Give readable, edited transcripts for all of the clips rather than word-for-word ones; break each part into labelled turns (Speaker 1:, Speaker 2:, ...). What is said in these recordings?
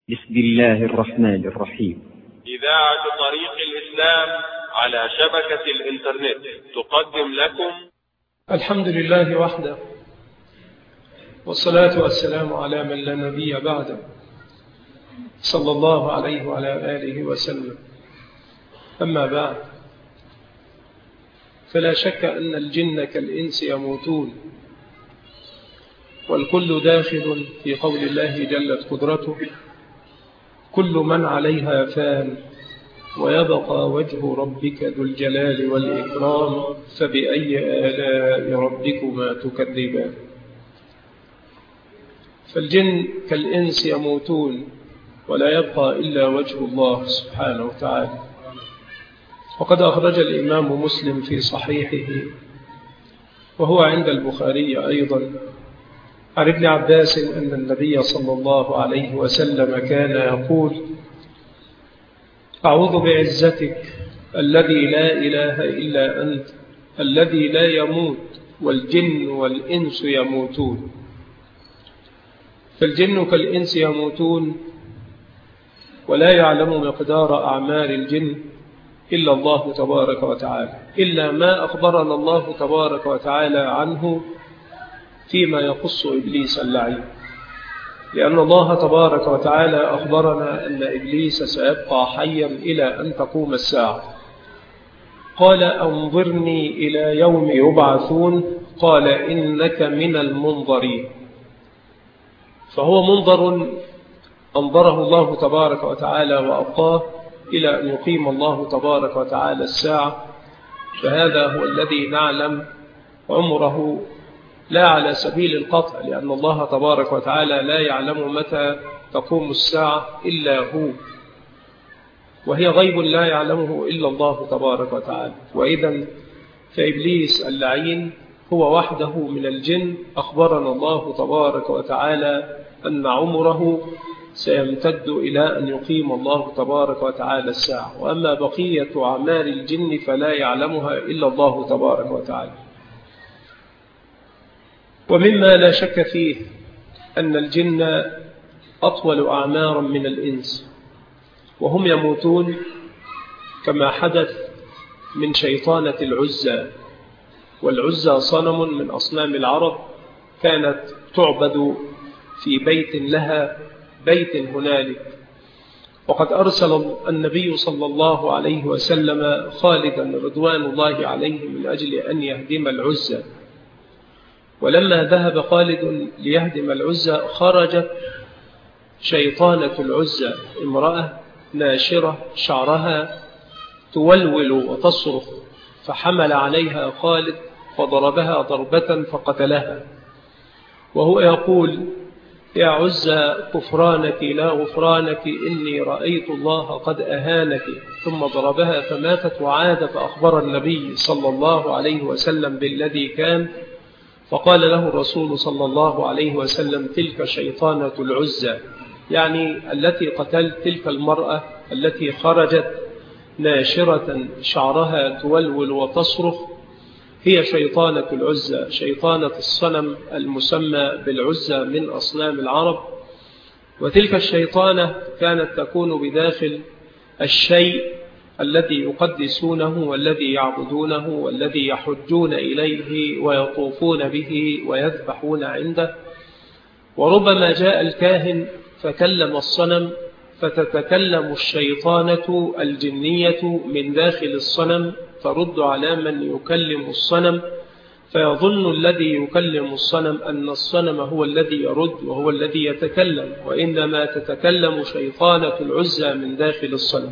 Speaker 1: بسم الله الرحمن الرحيم.
Speaker 2: إذاعة طريق الإسلام على شبكة الإنترنت تقدم لكم
Speaker 3: الحمد لله وحده، والصلاة والسلام على من لا نبي بعده، صلى الله عليه وعلى آله وسلم. أما بعد، فلا شك أن الجن كالإنس يموتون، والكل داخل في قول الله جلت قدرته: كل من عليها فان ويبقى وجه ربك ذو الجلال والإكرام فبأي آلاء ربكما تكذبان. فالجن كالإنس يموتون ولا يبقى إلا وجه الله سبحانه وتعالى. وقد أخرج الإمام مسلم في صحيحه، وهو عند البخاري أيضا، عن ابن عباس أن النبي صلى الله عليه وسلم كان يقول: أعوذ بعزتك الذي لا إله إلا أنت الذي لا يموت والجن والإنس يموتون. فالجن كالإنس يموتون، ولا يعلم مقدار أعمال الجن إلا الله تبارك وتعالى، إلا ما أخبرنا الله تبارك وتعالى عنه فيما يخص إبليس اللعين، لأن الله تبارك وتعالى أخبرنا أن إبليس سيبقى حيا إلى أن تقوم الساعة. قال: أنظرني إلى يوم يبعثون، قال: إنك من المنظرين. فهو منظر أنظره الله تبارك وتعالى وأبقاه إلى أن يقيم الله تبارك وتعالى الساعة. فهذا هو الذي نعلم عمره لا على سبيل القطع، لأن الله تبارك وتعالى لا يعلم متى تقوم الساعة إلا هو، وهي غيب لا يعلمه إلا الله تبارك وتعالى. وإذا فإبليس اللعين هو وحده من الجن أخبرنا الله تبارك وتعالى أن عمره سيمتد إلى أن يقيم الله تبارك وتعالى الساعة. وأما بقية أعمال الجن فلا يعلمها إلا الله تبارك وتعالى. ومما لا شك فيه أن الجن أطول أعمارا من الإنس، وهم يموتون كما حدث من شيطانة العزى. والعزى صنم من أصنام العرب، كانت تعبد في بيت لها بيت هنالك. وقد أرسل النبي صلى الله عليه وسلم خالدا رضوان الله عليه من أجل أن يهدم العزى. ولما ذهب خالد ليهدم العزى، خرجت شيطانة العزى، امرأة ناشرة شعرها تولول وتصرخ، فحمل عليها خالد فضربها ضربة فقتلها، وهو يقول: يا عزى كفرانك لا غفرانك، إني رأيت الله قد أهانك. ثم ضربها فماتت وعاد، فأخبر النبي صلى الله عليه وسلم بالذي كان، فقال له الرسول صلى الله عليه وسلم: تلك شيطانة العزى، يعني التي قتلت تلك المرأة التي خرجت ناشرة شعرها تولول وتصرخ، هي شيطانة العزى، شيطانة الصنم المسمى بالعزى من أصنام العرب. وتلك الشيطانة كانت تكون بداخل الشيء الذي يقدسونه والذي يعبدونه والذي يحجون إليه ويطوفون به ويذبحون عنده. وربما جاء الكاهن فكلم الصنم، فتتكلم الشيطانة الجنية من داخل الصنم ترد على من يكلم الصنم، فيظن الذي يكلم الصنم أن الصنم هو الذي يرد وهو الذي يتكلم، وإنما تتكلم شيطانة العزى من داخل الصنم،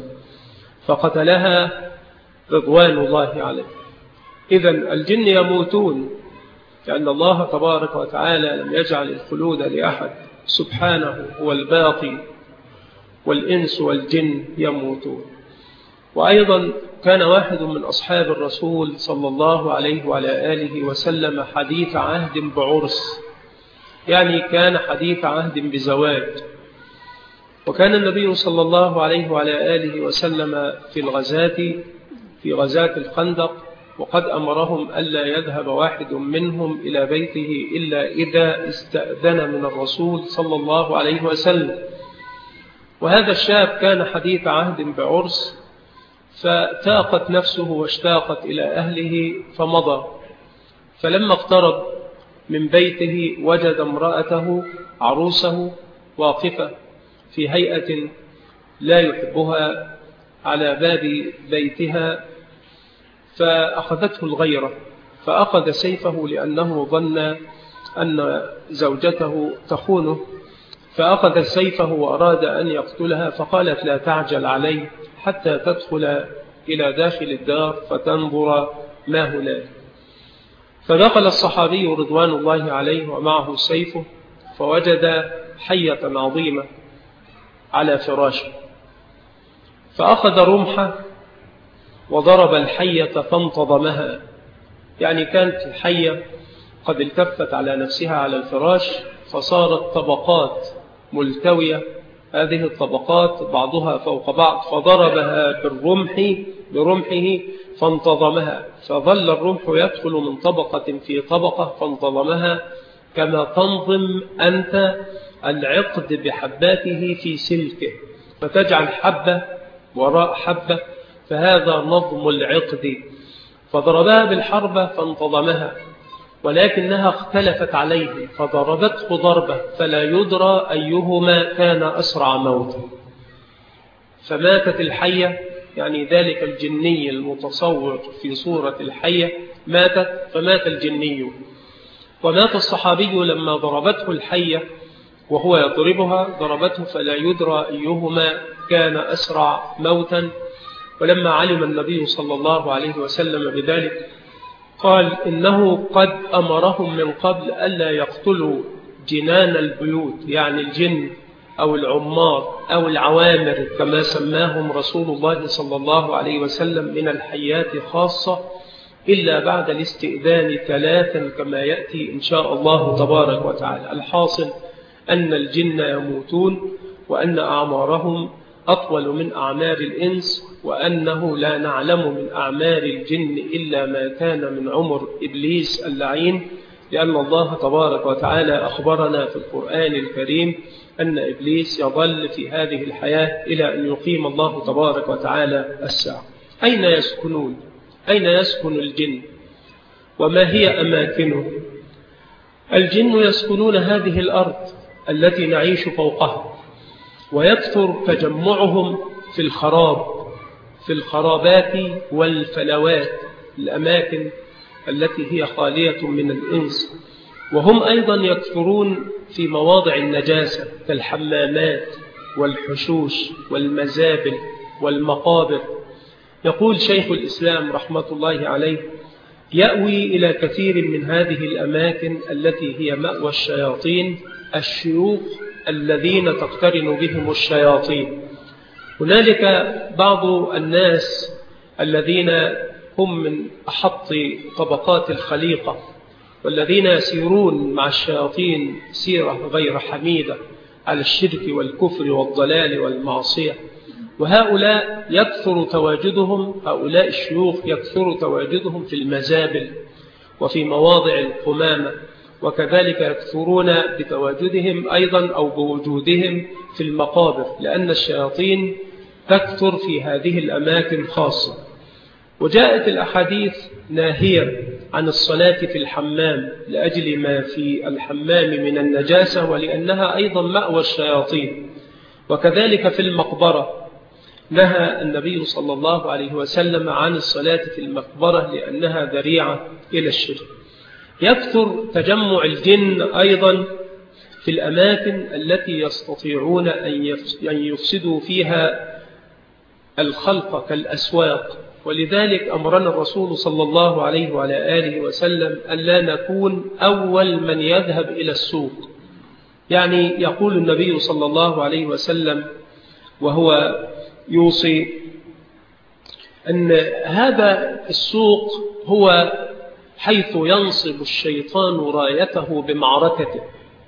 Speaker 3: فقتلها رضوان الله عليه. إذن الجن يموتون، لأن الله تبارك وتعالى لم يجعل الخلود لأحد، سبحانه هو الباقي، والإنس والجن يموتون. وأيضا كان واحد من أصحاب الرسول صلى الله عليه وعلى آله وسلم حديث عهد بعرس، يعني كان حديث عهد بزواج. وكان النبي صلى الله عليه وعلى آله وسلم في غزاة الخندق، وقد أمرهم ألا يذهب واحد منهم إلى بيته إلا إذا استأذن من الرسول صلى الله عليه وسلم. وهذا الشاب كان حديث عهد بعرس، فتاقت نفسه واشتاقت إلى أهله فمضى. فلما اقترب من بيته وجد امرأته عروسه واقفة في هيئة لا يحبها على باب بيتها، فأخذته الغيرة، فأخذ سيفه لأنه ظن أن زوجته تخونه، فأخذ سيفه وأراد أن يقتلها، فقالت لا تعجل عليه حتى تدخل إلى داخل الدار فتنظر ما هناك. فدخل الصحابي رضوان الله عليه ومعه سيفه، فوجد حية عظيمة على فراشه، فأخذ رمحه وضرب الحية فانتظمها. يعني كانت الحية قد التفت على نفسها على الفراش، فصارت طبقات ملتوية، هذه الطبقات بعضها فوق بعض، فضربها برمحه فانتظمها، فظل الرمح يدخل من طبقة في طبقة فانتظمها، كما تنظم أنت العقد بحباته في سلكه، فتجعل حبة وراء حبة، فهذا نظم العقد. فضربها بالحربة فانتظمها، ولكنها اختلفت عليه فضربته ضربة فلا يدرى أيهما كان أسرع موتا، فماتت الحية، يعني ذلك الجني المتصور في صورة الحية ماتت، فمات الجني. ومات الصحابي لما ضربته الحية وهو يضربها، ضربته فلا يدرى أيهما كان أسرع موتا. ولما علم النبي صلى الله عليه وسلم بذلك قال إنه قد أمرهم من قبل ألا يقتلوا جنان البيوت، يعني الجن أو العمار أو العوامر كما سماهم رسول الله صلى الله عليه وسلم من الحيات خاصة، إلا بعد الاستئذان 3 كما يأتي إن شاء الله تبارك وتعالى. الحاصل أن الجن يموتون، وأن أعمارهم أطول من أعمار الإنس، وأنه لا نعلم من أعمار الجن إلا ما كان من عمر إبليس اللعين، لأن الله تبارك وتعالى أخبرنا في القرآن الكريم أن إبليس يظل في هذه الحياة إلى أن يقيم الله تبارك وتعالى الساعة. أين يسكنون؟ أين يسكن الجن؟ وما هي أماكنه؟ الجن يسكنون هذه الأرض التي نعيش فوقها، ويكثر تجمعهم في الخرابات والفلوات، الأماكن التي هي خالية من الإنس. وهم أيضا يكثرون في مواضع النجاسة كالحمامات والحشوش والمزابل والمقابر. يقول شيخ الإسلام رحمة الله عليه: يأوي إلى كثير من هذه الأماكن التي هي مأوى الشياطين الشيوخ الذين تقترن بهم الشياطين. هنالك بعض الناس الذين هم من أحط طبقات الخليقة، والذين يسيرون مع الشياطين سيرة غير حميدة على الشرك والكفر والضلال والمعصية، وهؤلاء يكثر تواجدهم، هؤلاء الشيوخ يكثر تواجدهم في المزابل وفي مواضع القمامة، وكذلك يكثرون بتواجدهم أيضا أو بوجودهم في المقابر، لأن الشياطين تكثر في هذه الأماكن خاصة. وجاءت الأحاديث ناهية عن الصلاة في الحمام لأجل ما في الحمام من النجاسة، ولأنها أيضا مأوى الشياطين. وكذلك في المقبرة نهى النبي صلى الله عليه وسلم عن الصلاة في المقبرة لأنها ذريعة إلى الشرك. يكثر تجمع الجن أيضا في الأماكن التي يستطيعون أن يفسدوا فيها الخلق كالأسواق، ولذلك أمرنا الرسول صلى الله عليه وعلى آله وسلم ألا نكون أول من يذهب إلى السوق. يعني يقول النبي صلى الله عليه وسلم وهو يوصي أن هذا السوق هو حيث ينصب الشيطان رايته بمعركته.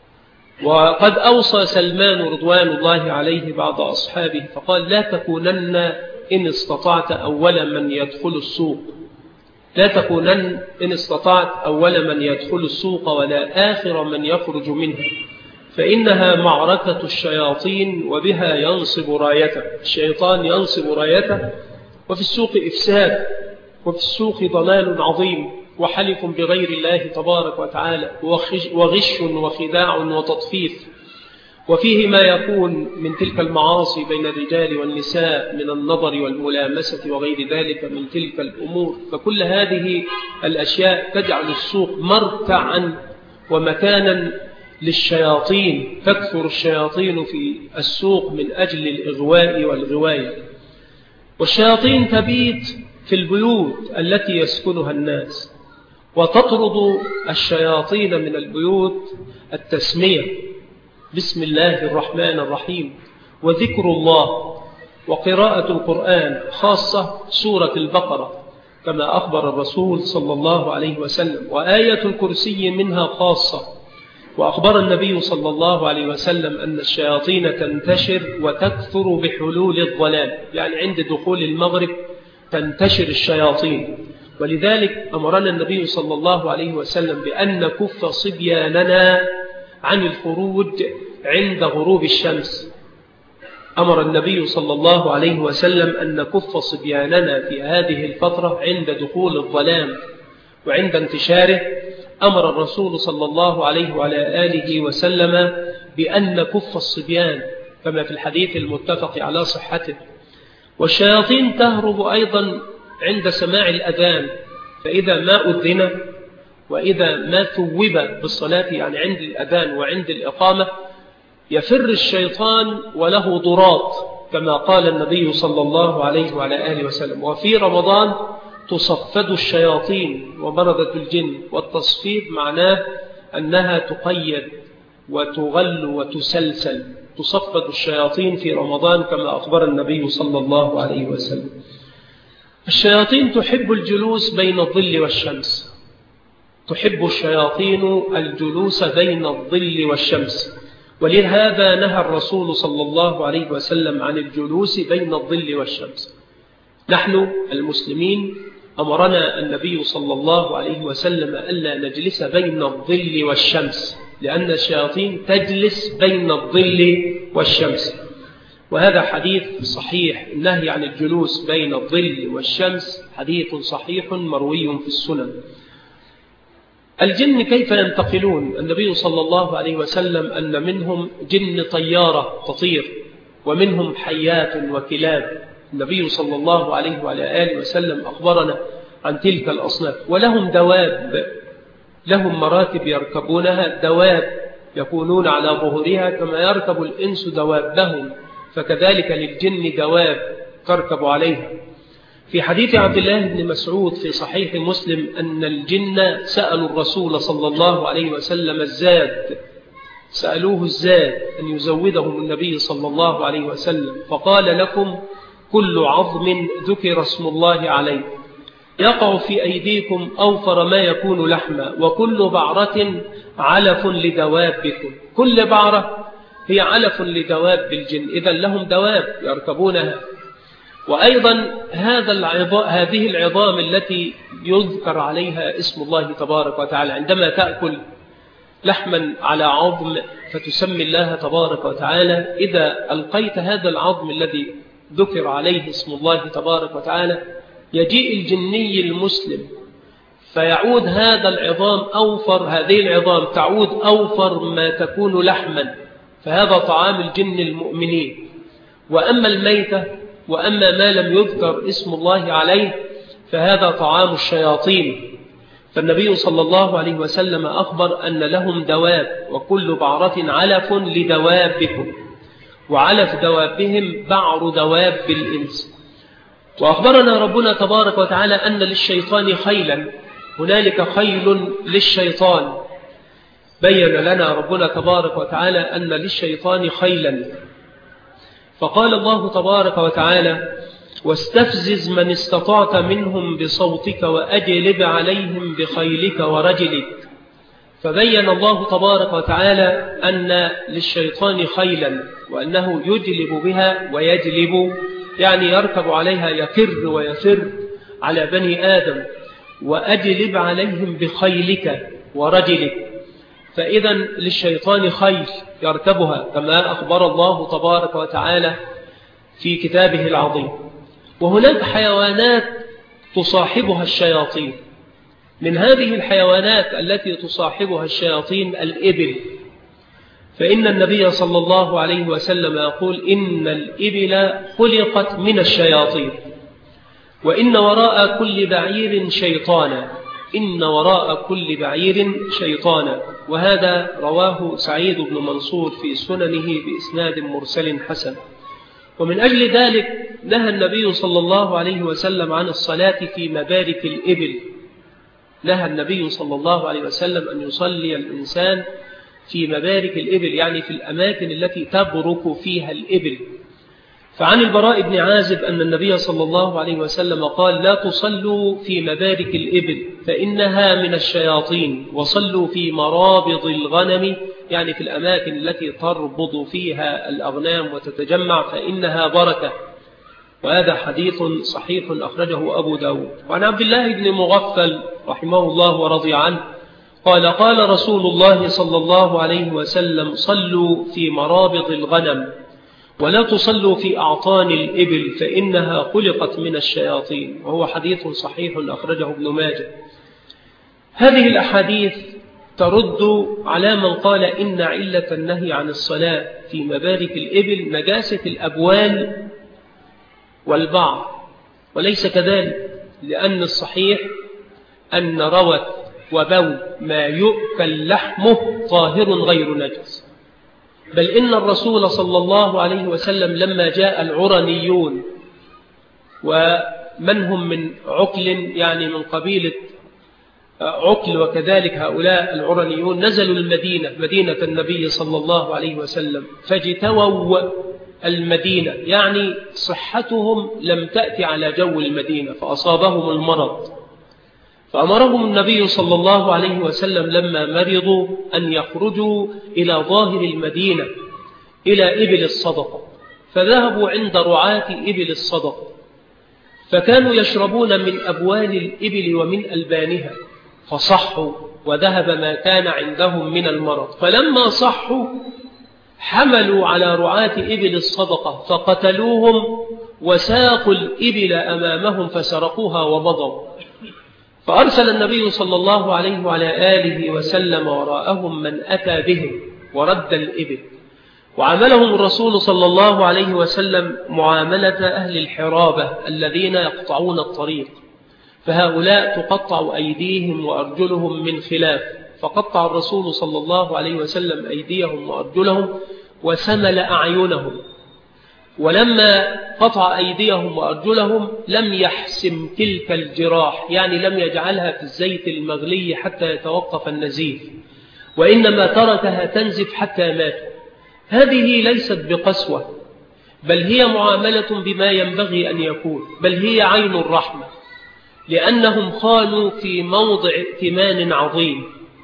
Speaker 3: وقد أوصى سلمان رضوان الله عليه بعض أصحابه فقال: لا تكونن إن استطعت أول من يدخل السوق، لا تكونن إن استطعت أول من يدخل السوق ولا آخر من يخرج منه، فإنها معركة الشياطين وبها ينصب رايته. الشيطان ينصب رايته، وفي السوق إفساد، وفي السوق ضلال عظيم، وحلف بغير الله تبارك وتعالى، وغش وخداع وتطفيف، وفيه ما يكون من تلك المعاصي بين الرجال والنساء من النظر والملامسة وغير ذلك من تلك الأمور. فكل هذه الأشياء تجعل السوق مرتعا ومكانا للشياطين، تكثر الشياطين في السوق من أجل الإغواء والغواية. والشياطين تبيت في البيوت التي يسكنها الناس، وتطرد الشياطين من البيوت التسمية بسم الله الرحمن الرحيم وذكر الله وقراءة القرآن، خاصة سورة البقرة كما أخبر الرسول صلى الله عليه وسلم، وآية الكرسي منها خاصة. وأخبر النبي صلى الله عليه وسلم أن الشياطين تنتشر وتكثر بحلول الظلام، يعني عند دخول المغرب تنتشر الشياطين. ولذلك أمرنا النبي صلى الله عليه وسلم بأن نكف صبياننا عن الخروج عند غروب الشمس. أمر النبي صلى الله عليه وسلم أن نكف صبياننا في هذه الفترة عند دخول الظلام وعند انتشاره. أمر الرسول صلى الله عليه وعلى آله وسلم بأن نكف الصبيان كما في الحديث المتفق على صحته. والشياطين تهرب أيضا عند سماع الأذان، فإذا ما أذن وإذا ما ثوب بالصلاة، يعني عند الأذان وعند الإقامة، يفر الشيطان وله ضراط كما قال النبي صلى الله عليه وعلى آله وسلم. وفي رمضان تصفد الشياطين ومرضة الجن، والتصفيد معناه أنها تقيد وتغل وتسلسل. تصفد الشياطين في رمضان كما أخبر النبي صلى الله عليه وسلم. الشياطين تحب الجلوس بين الظل والشمس، تحب الشياطين الجلوس بين الظل والشمس، ولهذا نهى الرسول صلى الله عليه وسلم عن الجلوس بين الظل والشمس. نحن المسلمين أمرنا النبي صلى الله عليه وسلم ألا نجلس بين الظل والشمس، لأن الشياطين تجلس بين الظل والشمس. وهذا حديث صحيح، النهي عن الجلوس بين الظل والشمس حديث صحيح مروي في السنن. الجن كيف ينتقلون؟ النبي صلى الله عليه وسلم أن منهم جن طيارة تطير، ومنهم حيات وكلاب. النبي صلى الله عليه وعلى آله وسلم أخبرنا عن تلك الأصناف. ولهم دواب، لهم مراتب يركبونها، دواب يكونون على ظهورها كما يركب الإنس دوابهم، فكذلك للجن دواب تركب عليها. في حديث عبد الله بن مسعود في صحيح مسلم أن الجن سألوا الرسول صلى الله عليه وسلم الزاد، سألوه الزاد أن يزودهم النبي صلى الله عليه وسلم، فقال لكم كل عظم ذكر اسم الله عليه يقع في أيديكم أوفر ما يكون لحما، وكل بعرة علف لدوابكم. كل بعرة هي علف لدواب الجن، إذن لهم دواب يركبونها. وأيضا هذه العظام التي يذكر عليها اسم الله تبارك وتعالى، عندما تأكل لحما على عظم فتسمي الله تبارك وتعالى، إذا ألقيت هذا العظم الذي ذكر عليه اسم الله تبارك وتعالى يجيء الجني المسلم فيعود هذا العظام أوفر، هذه العظام تعود أوفر ما تكون لحما، فهذا طعام الجن المؤمنين. وأما الميتة وأما ما لم يذكر اسم الله عليه فهذا طعام الشياطين. فالنبي صلى الله عليه وسلم أخبر أن لهم دواب، وكل بعرة علف لدوابكم، وعلف دوابهم بعر دواب الإنس. وأخبرنا ربنا تبارك وتعالى أن للشيطان خيلا، هنالك خيل للشيطان. بين لنا ربنا تبارك وتعالى أن للشيطان خيلا، فقال الله تبارك وتعالى واستفزز من استطعت منهم بصوتك وأجلب عليهم بخيلك ورجلك. فبين الله تبارك وتعالى أن للشيطان خيلا، وأنه يجلب بها ويجلب، يعني يركب عليها، يفر ويفر على بني آدم. وأجلب عليهم بخيلك ورجلك، فإذا للشيطان خيل يركبها كما أخبر الله تبارك وتعالى في كتابه العظيم. وهناك حيوانات تصاحبها الشياطين. من هذه الحيوانات التي تصاحبها الشياطين الإبل، فإن النبي صلى الله عليه وسلم يقول إن الإبل خلقت من الشياطين، وإن وراء كل بعير شيطانا، إن وراء كل بعير شيطانا. وهذا رواه سعيد بن منصور في سننه بإسناد مرسل حسن. ومن أجل ذلك نهى النبي صلى الله عليه وسلم عن الصلاة في مبارك الإبل. نهى النبي صلى الله عليه وسلم أن يصلي الإنسان في مبارك الإبل، يعني في الأماكن التي تبرك فيها الإبل. فعن البراء بن عازب أن النبي صلى الله عليه وسلم قال لا تصلوا في مبارك الإبل فإنها من الشياطين، وصلوا في مرابض الغنم، يعني في الأماكن التي تربض فيها الأغنام وتتجمع، فإنها بركة. وهذا حديث صحيح أخرجه أبو داود. وعن عبد الله بن مغفل رحمه الله ورضي عنه قال قال رسول الله صلى الله عليه وسلم صلوا في مرابض الغنم ولا تصلوا في أعطان الإبل فإنها خلقت من الشياطين. وهو حديث صحيح أخرجه ابن ماجه. هذه الأحاديث ترد على من قال إن علة النهي عن الصلاة في مبارك الإبل نجاسة الأبوال والبعر، وليس كذلك، لأن الصحيح أن روث وبول ما يؤكل لحمه طاهر غير نجس. بل إن الرسول صلى الله عليه وسلم لما جاء العرنيون ومن هم من عقل، يعني من قبيلة عقل، وكذلك هؤلاء العرنيون نزلوا المدينة، مدينة النبي صلى الله عليه وسلم، فاجتووا المدينة، يعني صحتهم لم تأتي على جو المدينة فأصابهم المرض. فأمرهم النبي صلى الله عليه وسلم لما مرضوا أن يخرجوا إلى ظاهر المدينة إلى إبل الصدقة، فذهبوا عند رعاة إبل الصدقة فكانوا يشربون من أبوال الإبل ومن ألبانها فصحوا وذهب ما كان عندهم من المرض. فلما صحوا حملوا على رعاة إبل الصدقة فقتلوهم وساقوا الإبل أمامهم فسرقوها ومضوا. فأرسل النبي صلى الله عليه وعلى آله وسلم وراءهم من أتى بهم ورد الإبل. وعاملهم الرسول صلى الله عليه وسلم معاملة أهل الحرابة الذين يقطعون الطريق، فهؤلاء تقطع أيديهم وأرجلهم من خلاف، فقطع الرسول صلى الله عليه وسلم أيديهم وأرجلهم وسمل أعينهم. ولما قطع أيديهم وأرجلهم لم يحسم تلك الجراح، يعني لم يجعلها في الزيت المغلي حتى يتوقف النزيف، وإنما تركها تنزف حتى مات. هذه ليست بقسوة، بل هي معاملة بما ينبغي أن يكون، بل هي عين الرحمة، لأنهم خانوا في موضع ائتمان عظيم.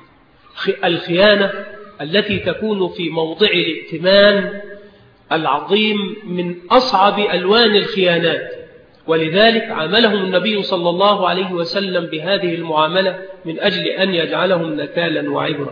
Speaker 3: الخيانة التي تكون في موضع الائتمان العظيم من أصعب ألوان الخيانات، ولذلك عاملهم النبي صلى الله عليه وسلم بهذه المعاملة من أجل أن يجعلهم نكالا وعبرة.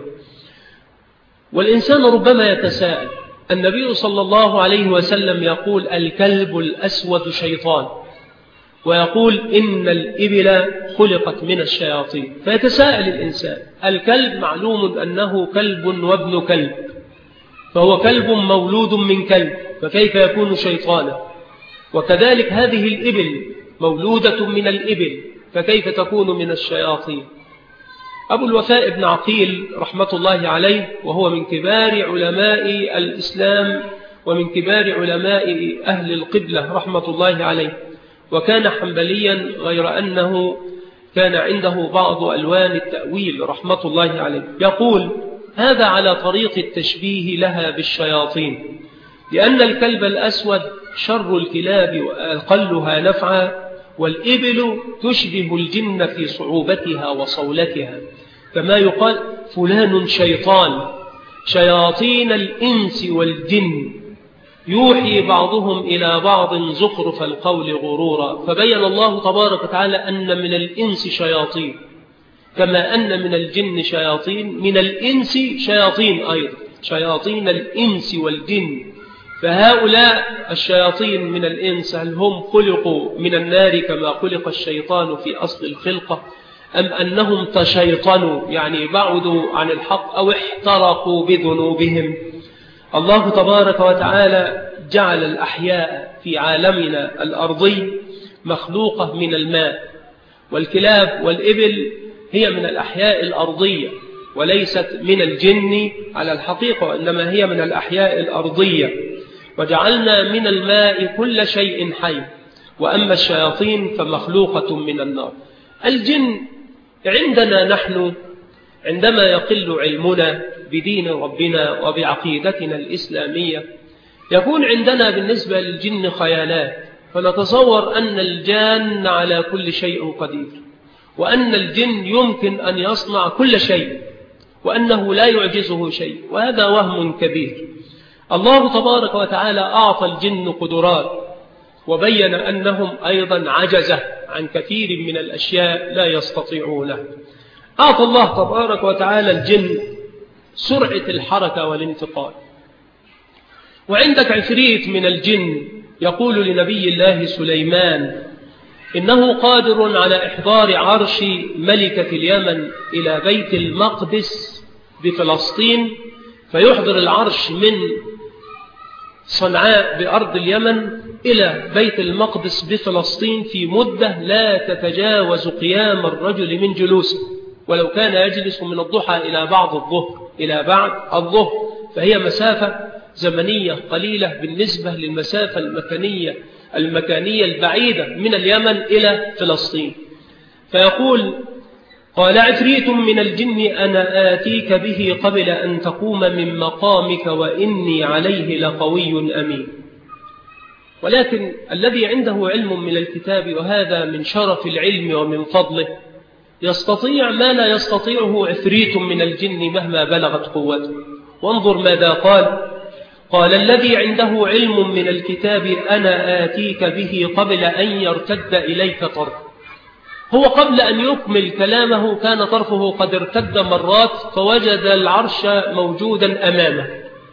Speaker 3: والإنسان ربما يتساءل، النبي صلى الله عليه وسلم يقول الكلب الأسود شيطان، ويقول إن الإبل خلقت من الشياطين، فيتساءل الإنسان، الكلب معلوم أنه كلب وابن كلب، فهو كلب مولود من كلب، فكيف يكون شيطانا؟ وكذلك هذه الإبل مولودة من الإبل، فكيف تكون من الشياطين؟ أبو الوفاء بن عقيل رحمة الله عليه، وهو من كبار علماء الإسلام ومن كبار علماء أهل القبلة رحمة الله عليه، وكان حنبليا غير أنه كان عنده بعض ألوان التأويل رحمة الله عليه، يقول هذا على طريق التشبيه لها بالشياطين، لأن الكلب الأسود شر الكلاب وأقلها نفعا، والإبل تشبه الجن في صعوبتها وصولتها، كما يقال فلان شيطان، شياطين الإنس والجن يوحي بعضهم إلى بعض زخرف القول غرورا. فبين الله تبارك وتعالى أن من الإنس شياطين، كما أن من الجن شياطين من الإنس شياطين أيضا، شياطين الإنس والجن. فهؤلاء الشياطين من الإنس هل هم خلقوا من النار كما خلق الشيطان في أصل الخلقة، أم أنهم تشيطنوا يعني بعدوا عن الحق أو احترقوا بذنوبهم؟ الله تبارك وتعالى جعل الأحياء في عالمنا الأرضي مخلوقة من الماء، والكلاب والإبل هي من الأحياء الأرضية وليست من الجن على الحقيقة، وإنما هي من الأحياء الأرضية. وجعلنا من الماء كل شيء حي، وأما الشياطين فمخلوقة من النار. الجن عندنا نحن عندما يقل علمنا بدين ربنا وبعقيدتنا الإسلامية يكون عندنا بالنسبة للجن خيالات، فنتصور أن الجان على كل شيء قدير، وأن الجن يمكن أن يصنع كل شيء، وأنه لا يعجزه شيء، وهذا وهم كبير. الله تبارك وتعالى أعطى الجن قدرات، وبين أنهم أيضا عجزة عن كثير من الأشياء لا يستطيعونه. أعطى الله تبارك وتعالى الجن سرعة الحركة والانتقال. وعندك عفريت من الجن يقول لنبي الله سليمان إنه قادر على إحضار عرش ملكة اليمن إلى بيت المقدس بفلسطين، فيحضر العرش من صنعاء بأرض اليمن إلى بيت المقدس بفلسطين في مدة لا تتجاوز قيام الرجل من جلوسه، ولو كان يجلس من الضحى إلى بعد الظهر فهي مسافة زمنية قليلة بالنسبة للمسافة المكانية البعيدة من اليمن إلى فلسطين. فيقول قال عفريت من الجن أنا آتيك به قبل أن تقوم من مقامك وإني عليه لقوي أمين. ولكن الذي عنده علم من الكتاب، وهذا من شرف العلم ومن فضله، يستطيع ما لا يستطيعه عفريت من الجن مهما بلغت قوته. وانظر ماذا قال الذي عنده علم من الكتاب أنا آتيك به قبل أن يرتد إليك طرف. هو قبل أن يكمل كلامه كان طرفه قد ارتد مرات، فوجد العرش موجودا أمامه،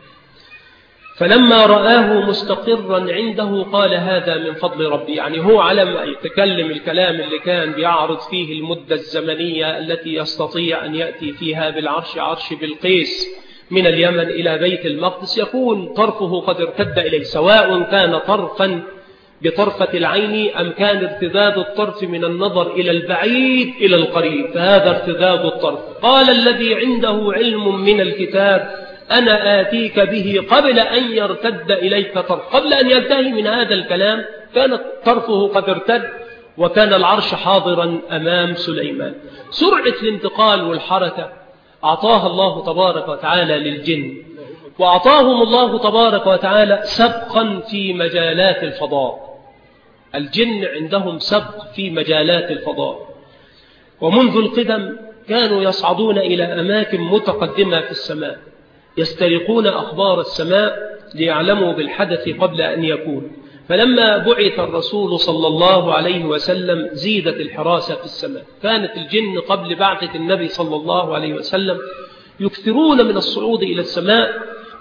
Speaker 3: فلما رآه مستقرا عنده قال هذا من فضل ربي. يعني هو على ما يتكلم الكلام اللي كان بيعرض فيه المدة الزمنية التي يستطيع أن يأتي فيها بالعرش، عرش بلقيس، من اليمن إلى بيت المقدس، يكون طرفه قد ارتد إليه، سواء كان طرفا بطرفة العين أم كان ارتداد الطرف من النظر إلى البعيد إلى القريب، فهذا ارتداد الطرف. قال الذي عنده علم من الكتاب أنا آتيك به قبل أن يرتد إليك طرف. قبل أن ينتهي من هذا الكلام كان طرفه قد ارتد، وكان العرش حاضرا أمام سليمان. سرعة الانتقال والحركة أعطاها الله تبارك وتعالى للجن، وأعطاهم الله تبارك وتعالى سبقا في مجالات الفضاء. الجن عندهم سبق في مجالات الفضاء، ومنذ القدم كانوا يصعدون إلى أماكن متقدمة في السماء، يسترقون أخبار السماء ليعلموا بالحدث قبل أن يكون. فلما بعث الرسول صلى الله عليه وسلم زيدت الحراسة في السماء. كانت الجن قبل بعثة النبي صلى الله عليه وسلم يكثرون من الصعود إلى السماء،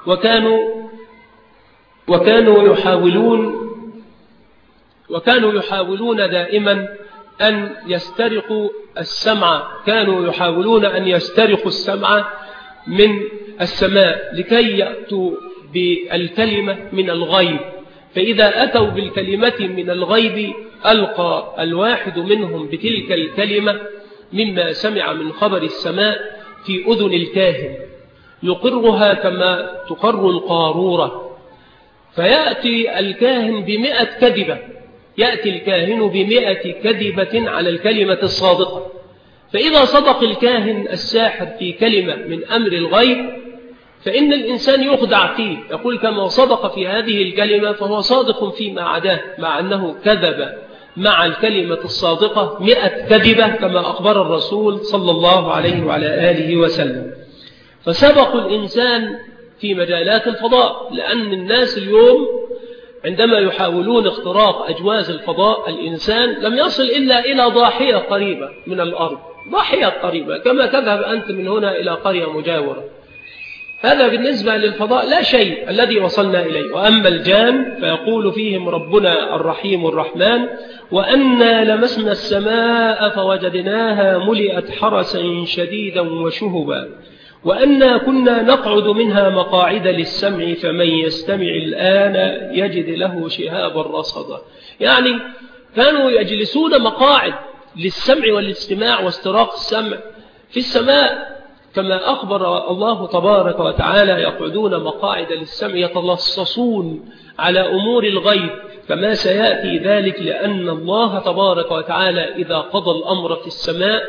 Speaker 3: وكانوا يحاولون دائما أن يسترقوا السمع، كانوا يحاولون أن يسترقوا السمع من السماء لكي يأتوا بالكلمة من الغيب. فإذا أتوا بالكلمة من الغيب ألقى الواحد منهم بتلك الكلمة مما سمع من خبر السماء في أذن الكاهن، يقرها كما تقر القارورة، فيأتي الكاهن ب100 كذبة، يأتي الكاهن ب100 كذبة على الكلمة الصادقة. فإذا صدق الكاهن الساحر في كلمة من أمر الغيب فإن الإنسان يخدع فيه، يقول كما صدق في هذه الكلمة فهو صادق فيما عداه، مع أنه كذب مع الكلمة الصادقة 100 كذبة كما أخبر الرسول صلى الله عليه وعلى آله وسلم. فسبق الإنسان في مجالات الفضاء، لأن الناس اليوم عندما يحاولون اختراق أجواز الفضاء الإنسان لم يصل إلا إلى ضاحية قريبة من الأرض، ضاحية قريبة كما تذهب أنت من هنا إلى قرية مجاورة. هذا بالنسبة للفضاء لا شيء الذي وصلنا إليه. وأما الجان فيقول فيهم ربنا الرحيم الرحمن: وأنا لمسنا السماء فوجدناها ملئت حرسا شديدا وشهبا وأنا كنا نقعد منها مقاعد للسمع فمن يستمع الآن يجد له شهابا رصدا. يعني كانوا يجلسون مقاعد للسمع والاستماع واستراق السمع في السماء، كما أخبر الله تبارك وتعالى: يقعدون مقاعد للسمع يتلصصون على أمور الغيب، كما سيأتي ذلك، لأن الله تبارك وتعالى إذا قضى الأمر في السماء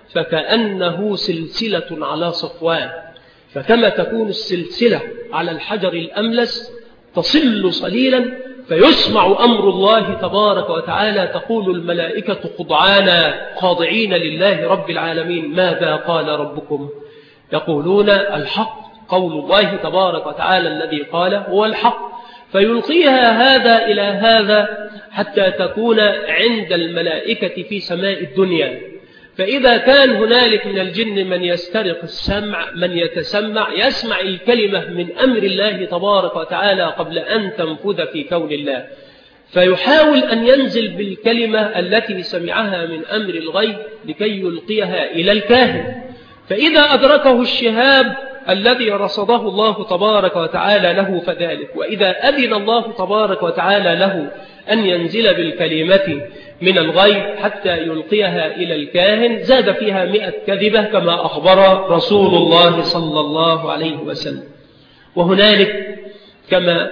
Speaker 3: فكأنه سلسلة على صفوان، فكما تكون السلسلة على الحجر الأملس تصل صليلا فيسمع أمر الله تبارك وتعالى، تقول الملائكة خضعانا خاضعين لله رب العالمين: ماذا قال ربكم؟ يقولون: الحق، قول الله تبارك وتعالى الذي قال هو الحق. فيلقيها هذا إلى هذا حتى تكون عند الملائكة في سماء الدنيا. فإذا كان هنالك من الجن من يسترق السمع، من يتسمع، يسمع الكلمة من أمر الله تبارك وتعالى قبل أن تنفذ في كون الله، فيحاول أن ينزل بالكلمة التي سمعها من أمر الغيب لكي يلقيها إلى الكاهن. فإذا أدركه الشهاب الذي رصده الله تبارك وتعالى له فذلك، وإذا أذن الله تبارك وتعالى له أن ينزل بالكلمة من الغيب حتى يلقيها إلى الكاهن زاد فيها 100 كذبة كما أخبر رسول الله صلى الله عليه وسلم. وهنالك كما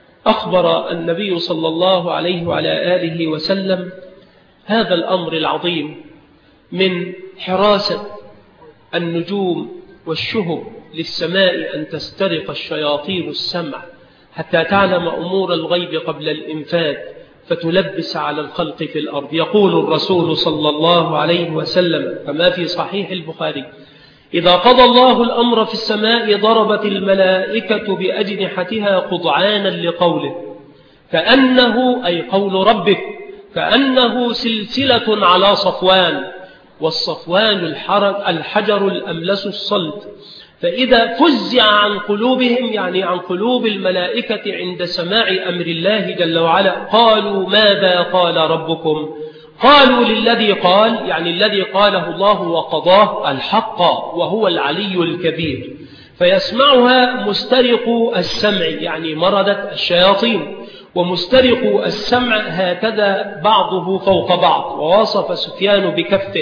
Speaker 3: أخبر النبي صلى الله عليه وعلى آله وسلم هذا الأمر العظيم من حراسة النجوم والشهب للسماء أن تسترق الشياطين السمع حتى تعلم أمور الغيب قبل الإنفاذ فتلبس على الخلق في الأرض. يقول الرسول صلى الله عليه وسلم كما في صحيح البخاري: إذا قضى الله الأمر في السماء ضربت الملائكة بأجنحتها خضعانا لقوله، كأنه أي قول ربك كأنه سلسلة على صفوان، والصفوان الحجر الأملس الصلد. فإذا فزع عن قلوبهم يعني عن قلوب الملائكة عند سماع أمر الله جل وعلا قالوا: ماذا قال ربكم؟ قالوا للذي قال، يعني الذي قاله الله وقضاه، الحق وهو العلي الكبير. فيسمعها مسترق السمع يعني مردة الشياطين، ومسترق السمع هكذا بعضه فوق بعض. ووصف سفيان بكفه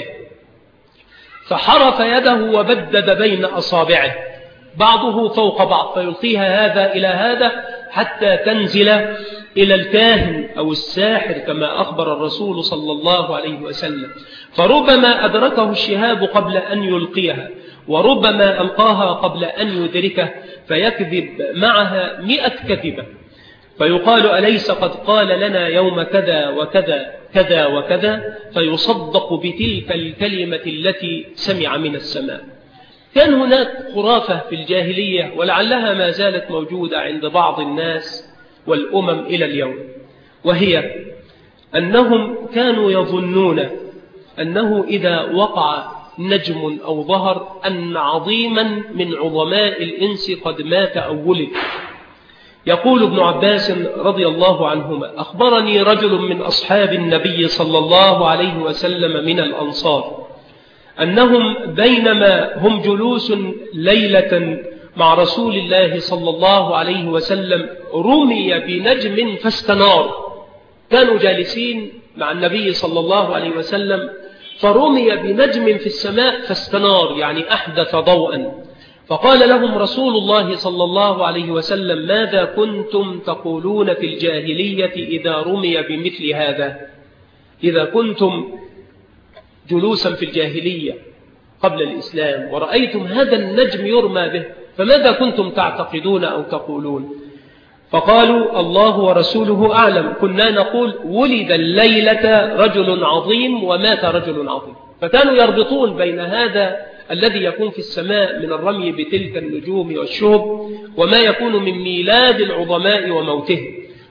Speaker 3: فحرف يده وبدد بين أصابعه بعضه فوق بعض، فيلقيها هذا إلى هذا حتى تنزل إلى الكاهن أو الساحر كما أخبر الرسول صلى الله عليه وسلم. فربما أدركه الشهاب قبل أن يلقيها، وربما ألقاها قبل أن يدركه فيكذب معها 100 كذبة، فيقال: أليس قد قال لنا يوم كذا وكذا كذا وكذا، فيصدق بتلك الكلمة التي سمع من السماء. كان هناك خرافة في الجاهلية ولعلها ما زالت موجودة عند بعض الناس والأمم إلى اليوم، وهي أنهم كانوا يظنون أنه إذا وقع نجم أو ظهر أن عظيما من عظماء الإنس قد مات أو ولد. يقول ابن عباس رضي الله عنهما: أخبرني رجل من أصحاب النبي صلى الله عليه وسلم من الأنصار أنهم بينما هم جلوس ليلة مع رسول الله صلى الله عليه وسلم رمي بنجم فاستنار. كانوا جالسين مع النبي صلى الله عليه وسلم فرمي بنجم في السماء فاستنار يعني أحدث ضوءا. فقال لهم رسول الله صلى الله عليه وسلم: ماذا كنتم تقولون في الجاهلية إذا رمي بمثل هذا؟ إذا كنتم جلوسا في الجاهلية قبل الإسلام ورأيتم هذا النجم يرمى به فماذا كنتم تعتقدون أو تقولون؟ فقالوا: الله ورسوله أعلم، كنا نقول ولد الليلة رجل عظيم ومات رجل عظيم. فكانوا يربطون بين هذا الذي يكون في السماء من الرمي بتلك النجوم والشهب وما يكون من ميلاد العظماء وموتهم.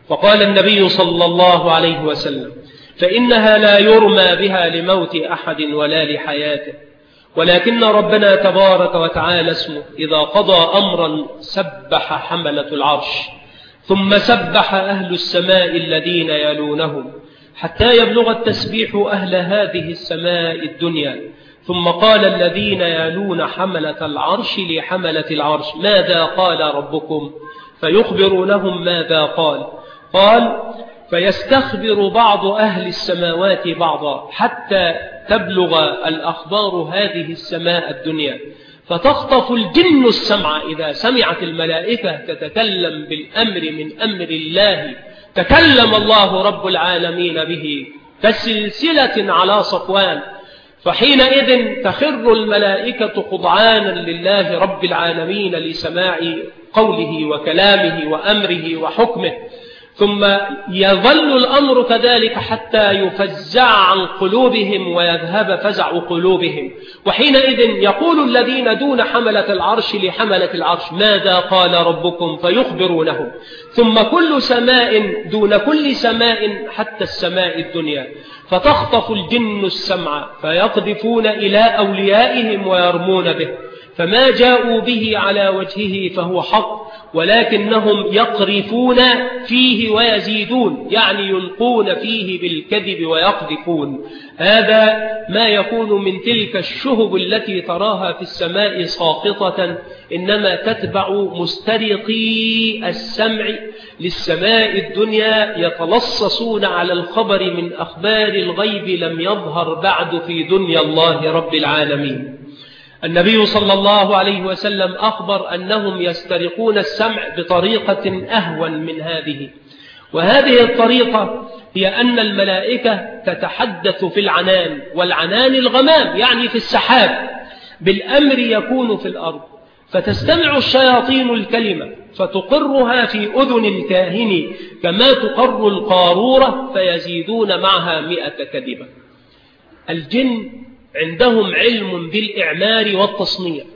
Speaker 3: فقال النبي صلى الله عليه وسلم: فإنها لا يرمى بها لموت أحد ولا لحياته، ولكن ربنا تبارك وتعالى اسمه إذا قضى أمرا سبح حملة العرش، ثم سبح أهل السماء الذين يلونهم، حتى يبلغ التسبيح أهل هذه السماء الدنيا. ثم قال الذين يلون حملة العرش لحملة العرش: ماذا قال ربكم؟ فيخبرونهم ماذا قال: فيستخبر بعض أهل السماوات بعضا حتى تبلغ الأخبار هذه السماء الدنيا، فتخطف الجن السمع إذا سمعت الملائكة تتكلم بالأمر من أمر الله تكلم الله رب العالمين به كسلسلة على صفوان، فحينئذ تخر الملائكة خضعانا لله رب العالمين لسماع قوله وكلامه وأمره وحكمه. ثم يظل الأمر كذلك حتى يفزع عن قلوبهم ويذهب فزع قلوبهم، وحينئذ يقول الذين دون حملة العرش لحملة العرش: ماذا قال ربكم؟ فيخبرونهم. ثم كل سماء دون كل سماء حتى السماء الدنيا، فتخطف الجن السمع فيقذفون إلى أوليائهم ويرمون به، فما جاءوا به على وجهه فهو حق، ولكنهم يقرفون فيه ويزيدون، يعني يلقون فيه بالكذب ويقذفون. هذا ما يكون من تلك الشهب التي تراها في السماء ساقطة، إنما تتبع مسترقي السمع للسماء الدنيا يتلصصون على الخبر من أخبار الغيب لم يظهر بعد في دنيا الله رب العالمين. النبي صلى الله عليه وسلم أخبر أنهم يسترقون السمع بطريقة أهون من هذه، وهذه الطريقة هي أن الملائكة تتحدث في العنان، والعنان الغمام يعني في السحاب، بالأمر يكون في الأرض، فتستمع الشياطين الكلمة فتقرها في أذن الكاهن كما تقر القارورة، فيزيدون معها 100 كذبة. الجن عندهم علم بالإعمار والتصنيع،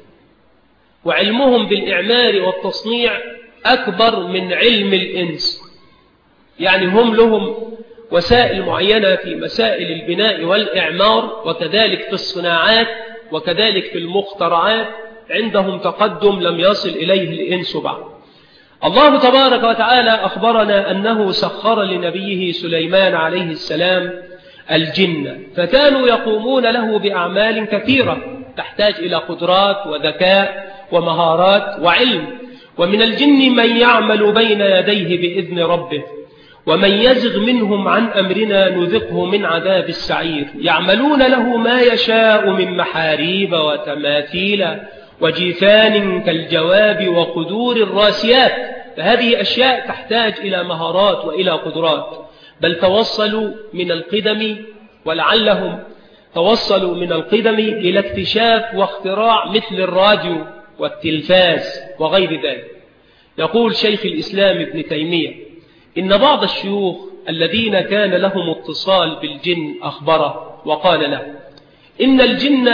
Speaker 3: وعلمهم بالإعمار والتصنيع أكبر من علم الإنس، يعني هم لهم وسائل معينة في مسائل البناء والإعمار، وكذلك في الصناعات، وكذلك في المخترعات عندهم تقدم لم يصل إليه الإنس بعد. الله تبارك وتعالى أخبرنا أنه سخر لنبيه سليمان عليه السلام الجن، فكانوا يقومون له بأعمال كثيرة تحتاج إلى قدرات وذكاء ومهارات وعلم. ومن الجن من يعمل بين يديه بإذن ربه، ومن يزغ منهم عن أمرنا نذقه من عذاب السعير. يعملون له ما يشاء من محاريب وتماثيل وجيفان كالجواب وقدور الراسيات، فهذه أشياء تحتاج إلى مهارات وإلى قدرات. بل توصلوا من القدم، ولعلهم توصلوا من القدم إلى اكتشاف واختراع مثل الراديو والتلفاز وغير ذلك. يقول شيخ الإسلام ابن تيمية إن بعض الشيوخ الذين كان لهم اتصال بالجن أخبره وقال له إن الجن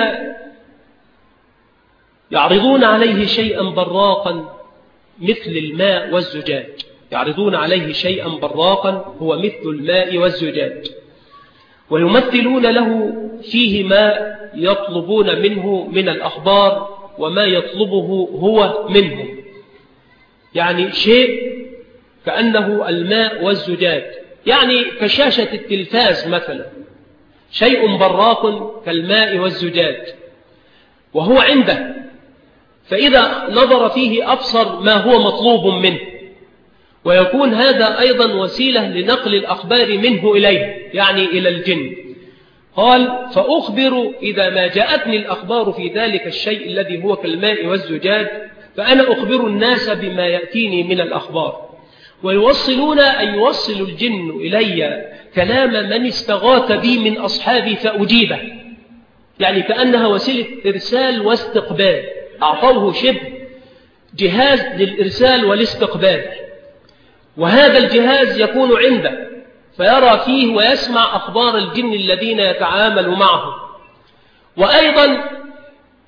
Speaker 3: يعرضون عليه شيئا براقا مثل الماء والزجاج، يعرضون عليه شيئا براقا هو مثل الماء والزجاج، ويمثلون له فيه ما يطلبون منه من الأخبار وما يطلبه هو منهم، يعني شيء كأنه الماء والزجاج، يعني كشاشة التلفاز مثلا، شيء براق كالماء والزجاج وهو عنده، فإذا نظر فيه أبصر ما هو مطلوب منه، ويكون هذا أيضا وسيلة لنقل الأخبار منه إليه، يعني إلى الجن. قال فأخبر إذا ما جاءتني الأخبار في ذلك الشيء الذي هو كالماء والزجاج، فأنا أخبر الناس بما يأتيني من الأخبار. ويوصلون أن يوصل الجن إلي كلام من استغاث بي من أصحابي فأجيبه، يعني كأنها وسيلة إرسال واستقبال، أعطوه شبه جهاز للإرسال والاستقبال، وهذا الجهاز يكون عنده فيرى فيه ويسمع أخبار الجن الذين يتعامل معهم، وأيضا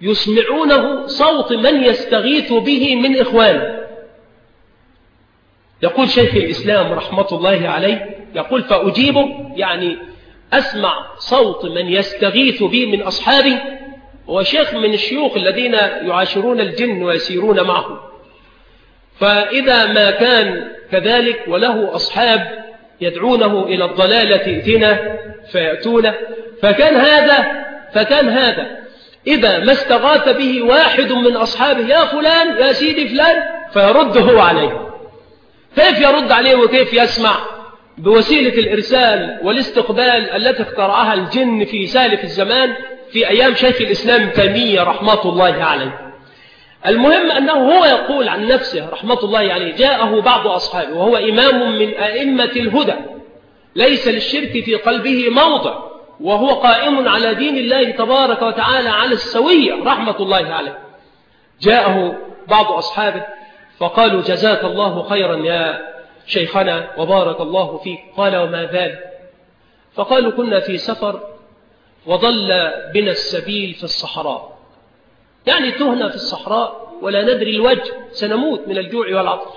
Speaker 3: يسمعونه صوت من يستغيث به من إخوانه، يقول شيخ الإسلام رحمة الله عليه، يقول فأجيبه يعني أسمع صوت من يستغيث بي من أصحابي، وشيخ من الشيوخ الذين يعاشرون الجن ويسيرون معه. فإذا ما كان كذلك وله أصحاب يدعونه إلى الضلالة ائتنا فيأتونه، فكان هذا إذا ما استغاث به واحد من أصحابه يا فلان يا سيدي فلان فيرد هو عليه. كيف يرد عليه وكيف يسمع؟ بوسيلة الإرسال والاستقبال التي اخترعها الجن في سالف الزمان في أيام شيخ الإسلام تيمية رحمة الله عليه. المهم أنه هو يقول عن نفسه رحمة الله عليه جاءه بعض أصحابه وهو إمام من أئمة الهدى ليس للشرك في قلبه موضع، وهو قائم على دين الله تبارك وتعالى على السوية رحمة الله عليه. جاءه بعض أصحابه فقالوا جزاك الله خيرا يا شيخنا وبارك الله فيك. قال وما ذلك؟ فقالوا كنا في سفر وضل بنا السبيل في الصحراء، يعني تهنا في الصحراء ولا ندري الوجه، سنموت من الجوع والعطش،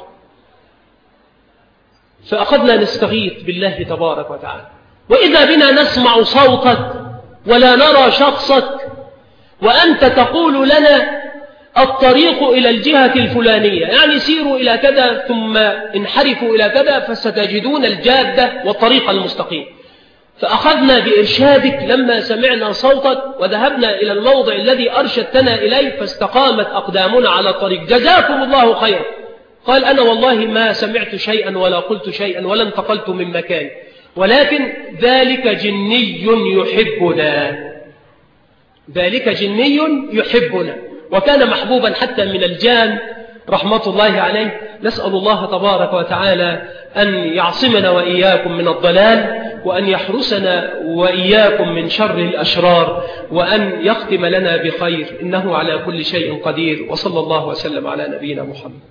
Speaker 3: فأخذنا نستغيث بالله تبارك وتعالى، وإذا بنا نسمع صوتك ولا نرى شخصك، وأنت تقول لنا الطريق إلى الجهة الفلانية، يعني سيروا إلى كذا ثم انحرفوا إلى كذا فستجدون الجادة والطريق المستقيم. فأخذنا بإرشادك لما سمعنا صوتك وذهبنا إلى الموضع الذي أرشدتنا إليه فاستقامت أقدامنا على الطريق، جزاكم الله خيرا. قال أنا والله ما سمعت شيئا ولا قلت شيئا ولا انتقلت من مكاني، ولكن ذلك جني يحبنا، ذلك جني يحبنا، وكان محبوبا حتى من الجان رحمة الله عليه. نسأل الله تبارك وتعالى أن يعصمنا وإياكم من الضلال، وأن يحرسنا وإياكم من شر الأشرار، وأن يختم لنا بخير، إنه على كل شيء قدير. وصلى الله وسلم على نبينا محمد.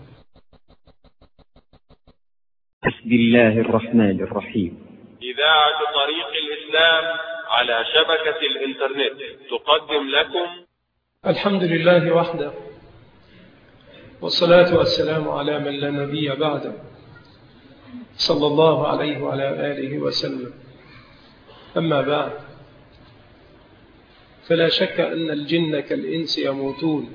Speaker 1: بسم الله الرحمن الرحيم.
Speaker 2: إذاعة طريق الإسلام على شبكة الإنترنت تقدم لكم
Speaker 3: الحمد لله وحده، والصلاة والسلام على من لا نبي بعده، صلى الله عليه وعلى آله وسلم. أما بعد، فلا شك أن الجن كالإنس يموتون،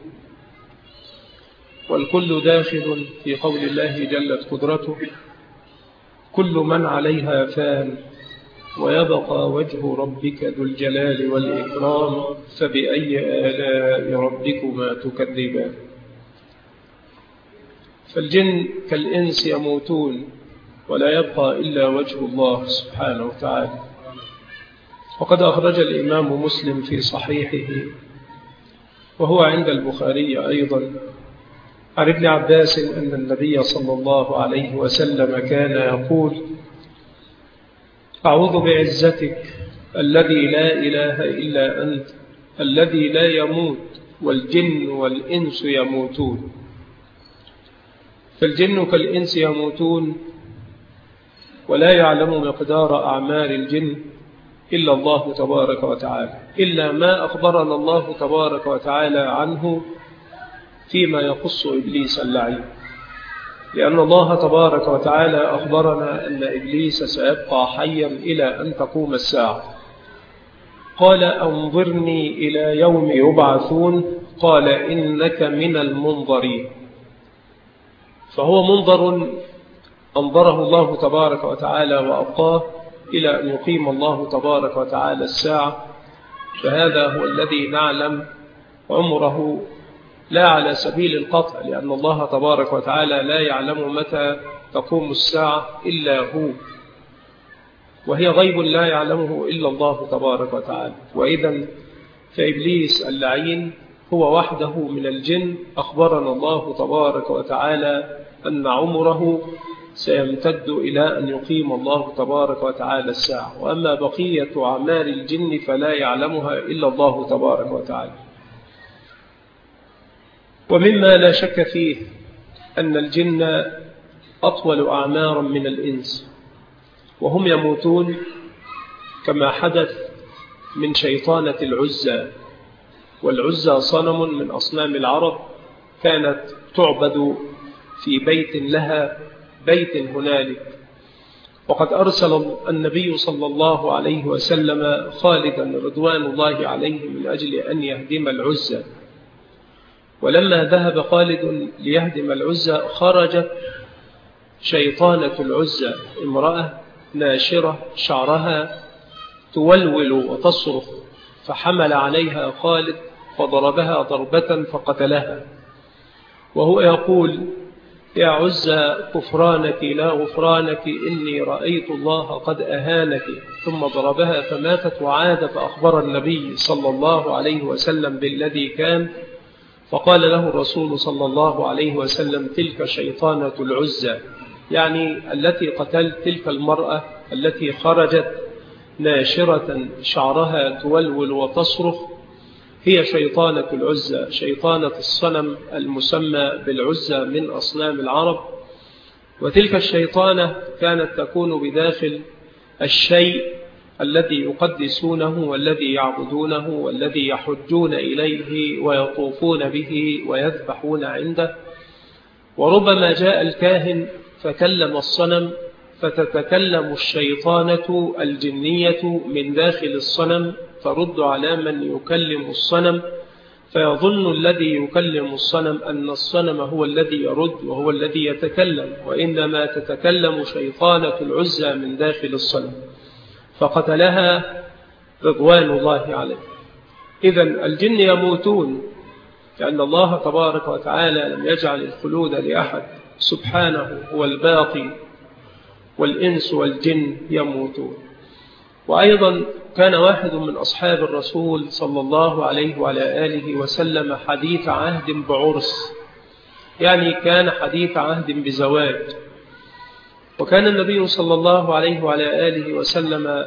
Speaker 3: والكل داخل في قول الله جلت قدرته كل من عليها فان ويبقى وجه ربك ذو الجلال والإكرام فبأي آلاء ربكما تكذبان. فالجن كالإنس يموتون ولا يبقى إلا وجه الله سبحانه وتعالى. وقد أخرج الإمام مسلم في صحيحه وهو عند البخاري أيضا عن ابن عباس أن النبي صلى الله عليه وسلم كان يقول أعوذ بعزتك الذي لا إله إلا أنت الذي لا يموت والجن والإنس يموتون. فالجن كالإنس يموتون ولا يعلم مقدار أعمال الجن إلا الله تبارك وتعالى، إلا ما أخبرنا الله تبارك وتعالى عنه فيما يخص إبليس اللعين، لأن الله تبارك وتعالى أخبرنا أن إبليس سيبقى حيا إلى أن تقوم الساعة. قال أنظرني إلى يوم يبعثون، قال إنك من المنظرين. فهو منظر أنظره الله تبارك وتعالى وأبقاه إلى أن يقيم الله تبارك وتعالى الساعة. فهذا هو الذي نعلم عمره لا على سبيل القطع، لأن الله تبارك وتعالى لا يعلم متى تقوم الساعة إلا هو، وهي غيب لا يعلمه إلا الله تبارك وتعالى. وإذا فإبليس اللعين هو وحده من الجن أخبرنا الله تبارك وتعالى أن عمره سيمتد إلى أن يقيم الله تبارك وتعالى الساعة. وأما بقية أعمال الجن فلا يعلمها إلا الله تبارك وتعالى. ومما لا شك فيه أن الجن أطول أعمارا من الإنس، وهم يموتون كما حدث من شيطانة العزى. والعزى صنم من أصنام العرب كانت تعبد في بيت لها بيت هنالك. وقد أرسل النبي صلى الله عليه وسلم خالدا رضوان الله عليه من أجل أن يهدم العزة. ولما ذهب خالد ليهدم العزة خرجت شيطانة العزة، امرأة ناشرة شعرها تولول وتصرخ، فحمل عليها خالد فضربها ضربة فقتلها، وهو يقول: يا عزة كفرانك لا غفرانك، إني رأيت الله قد أهانك. ثم ضربها فماتت وعاد، فأخبر النبي صلى الله عليه وسلم بالذي كان، فقال له الرسول صلى الله عليه وسلم: تلك شيطانة العزة، يعني التي قتلت تلك المرأة التي خرجت ناشرة شعرها تولول وتصرخ هي شيطانة العزة، شيطانة الصنم المسمى بالعزة من أصنام العرب. وتلك الشيطانة كانت تكون بداخل الشيء الذي يقدسونه والذي يعبدونه والذي يحجون إليه ويطوفون به ويذبحون عنده. وربما جاء الكاهن فكلم الصنم، فتتكلم الشيطانة الجنية من داخل الصنم ترد على من يكلم الصنم، فيظن الذي يكلم الصنم أن الصنم هو الذي يرد وهو الذي يتكلم، وإنما تتكلم شيطانة العزة من داخل الصنم، فقتلها رضوان الله عليه. إذن الجن يموتون، لأن الله تبارك وتعالى لم يجعل الخلود لأحد، سبحانه هو الباقي، والإنس والجن يموتون. وأيضا كان واحد من أصحاب الرسول صلى الله عليه وعلى آله وسلم حديث عهد بعرس، يعني كان حديث عهد بزواج. وكان النبي صلى الله عليه وعلى آله وسلم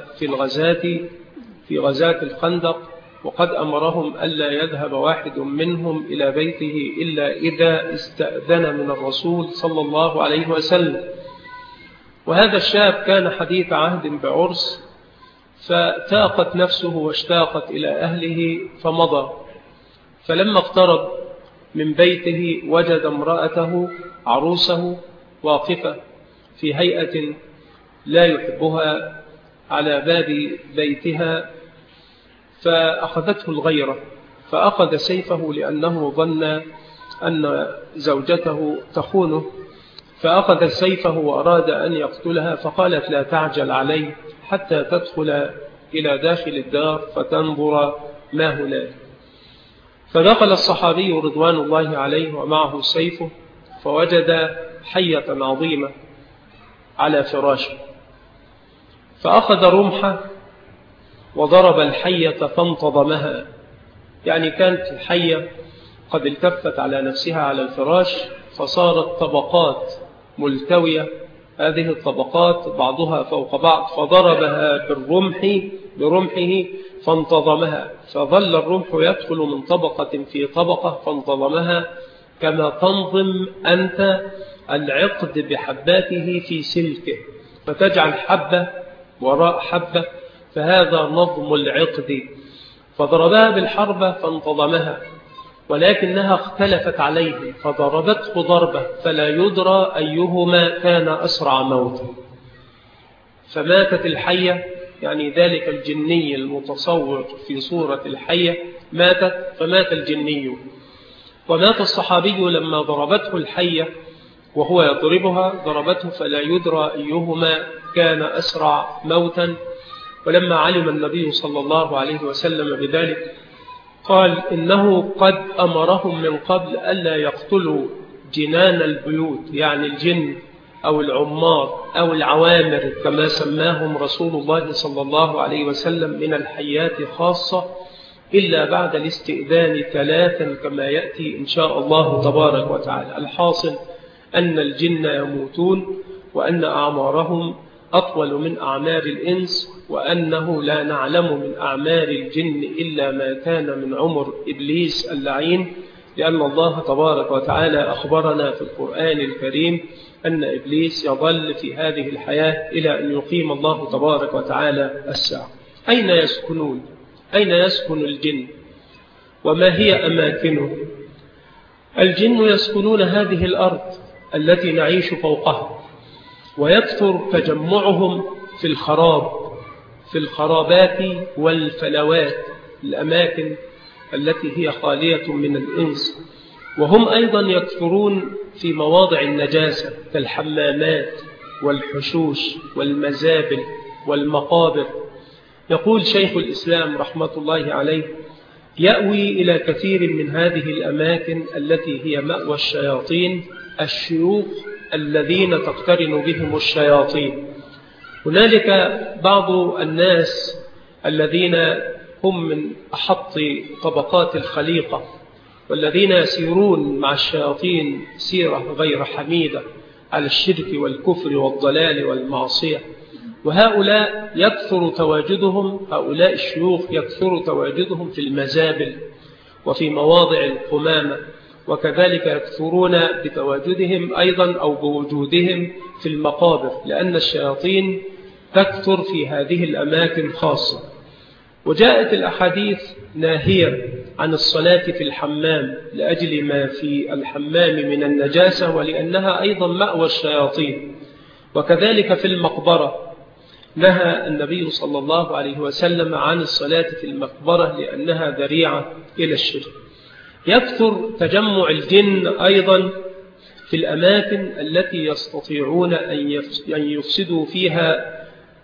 Speaker 3: في غزاة الخندق، وقد أمرهم ألا يذهب واحد منهم إلى بيته إلا إذا استأذن من الرسول صلى الله عليه وسلم. وهذا الشاب كان حديث عهد بعرس، فتاقت نفسه واشتاقت إلى أهله فمضى. فلما اقترب من بيته وجد امرأته عروسه واقفة في هيئة لا يحبها على باب بيتها، فأخذته الغيرة، فأخذ سيفه لأنه ظن أن زوجته تخونه، فأخذ سيفه وأراد أن يقتلها، فقالت: لا تعجل علي حتى تدخل إلى داخل الدار فتنظر ما هناك. فدخل الصحابي رضوان الله عليه ومعه سيفه، فوجد حية عظيمة على فراشه، فأخذ رمحه وضرب الحية فانتظمها، يعني كانت الحية قد التفت على نفسها على الفراش فصارت طبقات ملتوية، هذه الطبقات بعضها فوق بعض، فضربها برمحه فانتظمها، فظل الرمح يدخل من طبقة في طبقة فانتظمها، كما تنظم أنت العقد بحباته في سلكه، فتجعل حبة وراء حبة، فهذا نظم العقد. فضربها بالحربة فانتظمها، ولكنها اختلفت عليه فضربته ضربة فلا يدرى أيهما كان أسرع موتا، فماتت الحية، يعني ذلك الجني المتصور في صورة الحية ماتت، فمات الجني. ومات الصحابي لما ضربته الحية وهو يضربها، ضربته فلا يدرى أيهما كان أسرع موتا. ولما علم النبي صلى الله عليه وسلم بذلك قال: إنه قد أمرهم من قبل ألا يقتلوا جنان البيوت، يعني الجن أو العمار أو العوامر كما سماهم رسول الله صلى الله عليه وسلم من الحيات خاصة، إلا بعد الاستئذان 3 كما يأتي إن شاء الله تبارك وتعالى. الحاصل أن الجن يموتون، وأن أعمارهم أطول من أعمار الإنس، وأنه لا نعلم من أعمار الجن إلا ما كان من عمر إبليس اللعين، لأن الله تبارك وتعالى أخبرنا في القرآن الكريم أن إبليس يظل في هذه الحياة إلى أن يقيم الله تبارك وتعالى الساعة. أين يسكنون؟ أين يسكن الجن؟ وما هي أماكنه؟ الجن يسكنون هذه الأرض التي نعيش فوقها، ويكثر تجمعهم في الخرابات والفلوات، الأماكن التي هي خالية من الإنس. وهم أيضا يكثرون في مواضع النجاسة كالحمامات والحشوش والمزابل والمقابر. يقول شيخ الإسلام رحمة الله عليه: يأوي إلى كثير من هذه الأماكن التي هي مأوى الشياطين الشيوخ الذين تقترن بهم الشياطين. هنالك بعض الناس الذين هم من أحط طبقات الخليقة، والذين يسيرون مع الشياطين سيرة غير حميدة على الشرك والكفر والضلال والمعصية. وهؤلاء يكثر تواجدهم، هؤلاء الشيوخ يكثر تواجدهم في المزابل وفي مواضع القمامة، وكذلك يكثرون بتواجدهم أيضا أو بوجودهم في المقابر، لأن الشياطين تكثر في هذه الأماكن خاصة. وجاءت الأحاديث ناهية عن الصلاة في الحمام لأجل ما في الحمام من النجاسة، ولأنها أيضا مأوى الشياطين. وكذلك في المقبرة نهى النبي صلى الله عليه وسلم عن الصلاة في المقبرة لأنها ذريعة إلى الشرك. يكثر تجمع الجن أيضا في الأماكن التي يستطيعون أن يفسدوا فيها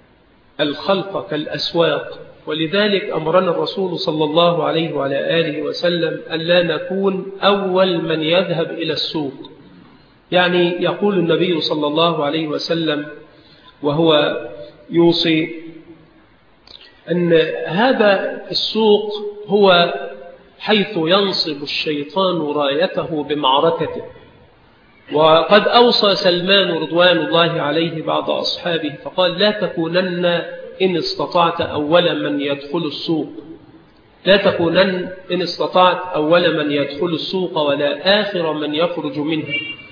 Speaker 3: الخلق كالأسواق. ولذلك أمرنا الرسول صلى الله عليه وعلى آله وسلم أن لا نكون أول من يذهب إلى السوق. يعني يقول النبي صلى الله عليه وسلم وهو يوصي أن هذا السوق هو حيث ينصب الشيطان رايته بمعركته. وقد أوصى سلمان رضوان الله عليه بعض أصحابه فقال: لا تكونن إن استطعت أول من يدخل السوق، لا تكونن إن استطعت أول من يدخل السوق ولا آخر من يخرج منه،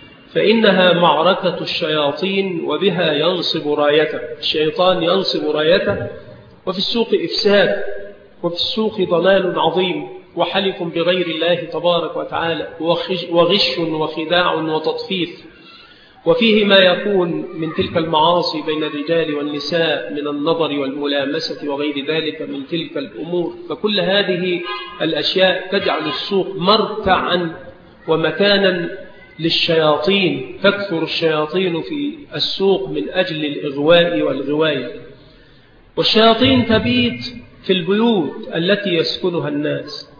Speaker 3: فإنها معركة الشياطين وبها ينصب رايته. الشيطان ينصب رايته، وفي السوق إفساد، وفي السوق ضلال عظيم، وحلف بغير الله تبارك وتعالى، وغش وخداع وتطفيف، وفيه ما يكون من تلك المعاصي بين الرجال والنساء من النظر والملامسة وغير ذلك من تلك الأمور. فكل هذه الأشياء تجعل السوق مرتعا ومكانا للشياطين، تكثر الشياطين في السوق من أجل الإغواء والغواية. والشياطين تبيت في البيوت التي يسكنها الناس،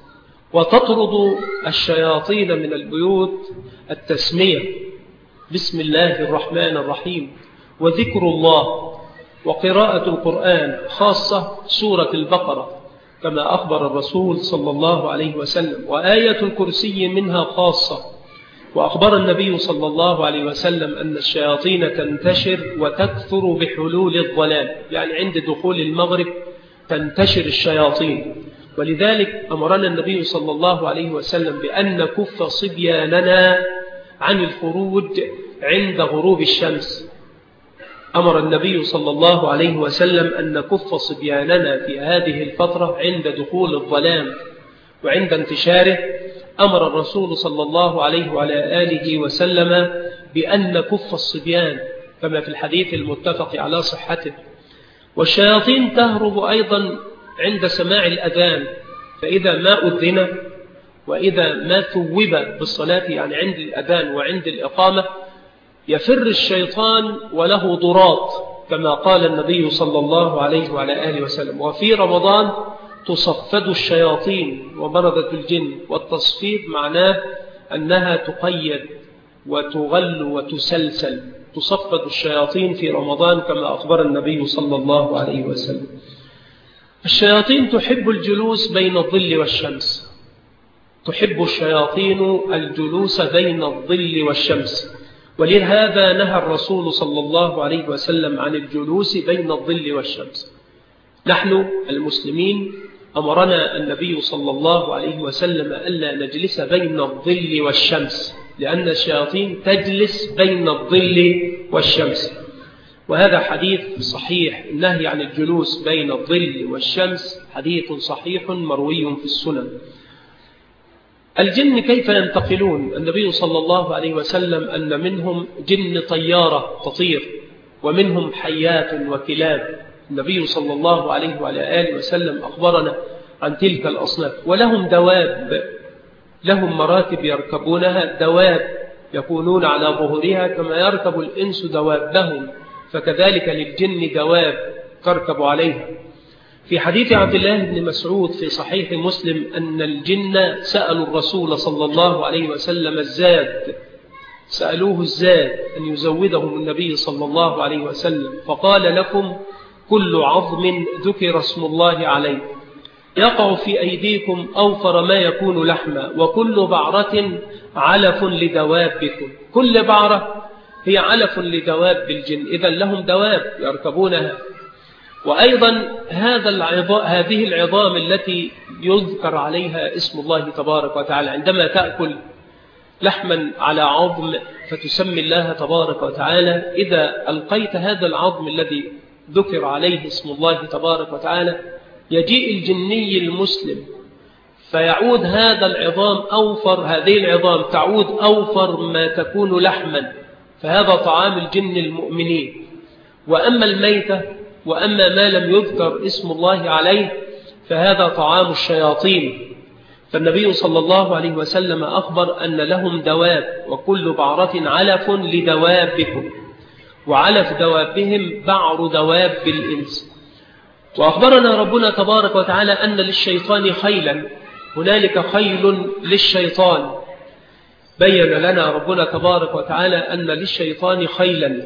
Speaker 3: وتطرد الشياطين من البيوت التسمية بسم الله الرحمن الرحيم وذكر الله وقراءة القرآن، خاصة سورة البقرة كما أخبر الرسول صلى الله عليه وسلم، وآية الكرسي منها خاصة. وأخبر النبي صلى الله عليه وسلم أن الشياطين تنتشر وتكثر بحلول الظلام، يعني عند دخول المغرب تنتشر الشياطين. ولذلك أمرنا النبي صلى الله عليه وسلم بأن نكف صبياننا عن الخروج عند غروب الشمس. أمر النبي صلى الله عليه وسلم أن نكف صبياننا في هذه الفترة عند دخول الظلام وعند انتشاره. أمر الرسول صلى الله عليه وعلى آله وسلم بأن نكف الصبيان كما في الحديث المتفق على صحته. والشياطين تهرب أيضا عند سماع الأذان، فإذا ما أذن وإذا ما ثوب بالصلاة، يعني عند الأذان وعند الإقامة، يفر الشيطان وله ضراط كما قال النبي صلى الله عليه وعلى آله وسلم. وفي رمضان تصفد الشياطين ومرضة الجن، والتصفيد معناه أنها تقيد وتغل وتسلسل. تصفد الشياطين في رمضان كما أخبر النبي صلى الله عليه وسلم. الشياطين تحب الجلوس بين الظل والشمس، تحب الشياطين الجلوس بين الظل والشمس، ولهذا نهى الرسول صلى الله عليه وسلم عن الجلوس بين الظل والشمس. نحن المسلمين أمرنا النبي صلى الله عليه وسلم ألا نجلس بين الظل والشمس، لأن الشياطين تجلس بين الظل والشمس. وهذا حديث صحيح، النهي عن الجلوس بين الظل والشمس حديث صحيح مروي في السنن. الجن كيف ينتقلون؟ النبي صلى الله عليه وسلم أن منهم جن طيارة تطير، ومنهم حيات وكلاب. النبي صلى الله عليه وعلى آله وسلم أخبرنا عن تلك الأصناف. ولهم دواب، لهم مراتب يركبونها، دواب يكونون على ظهورها كما يركب الإنس دوابهم، فكذلك للجن دواب تركب عليها. في حديث عبد الله بن مسعود في صحيح مسلم أن الجن سألوا الرسول صلى الله عليه وسلم الزاد، سألوه الزاد أن يزودهم النبي صلى الله عليه وسلم، فقال لكم كل عظم ذكر اسم الله عليه يقع في أيديكم أوفر ما يكون لحما، وكل بعرة علف لدوابكم. كل بعرة هي علف لدواب الجن، إذن لهم دواب يركبونها. وأيضا هذه العظام التي يذكر عليها اسم الله تبارك وتعالى، عندما تأكل لحما على عظم فتسمي الله تبارك وتعالى، إذا ألقيت هذا العظم الذي ذكر عليه اسم الله تبارك وتعالى يجيء الجني المسلم فيعود هذا العظام أوفر، هذه العظام تعود أوفر ما تكون لحما، فهذا طعام الجن المؤمنين. وأما الميتة وأما ما لم يذكر اسم الله عليه فهذا طعام الشياطين. فالنبي صلى الله عليه وسلم أخبر أن لهم دواب، وكل بعرة علف لدوابكم، وعلف دوابهم بعر دواب الإنس. وأخبرنا ربنا تبارك وتعالى أن للشيطان خيلا، هنالك خيل للشيطان. بين لنا ربنا تبارك وتعالى أن للشيطان خيلا،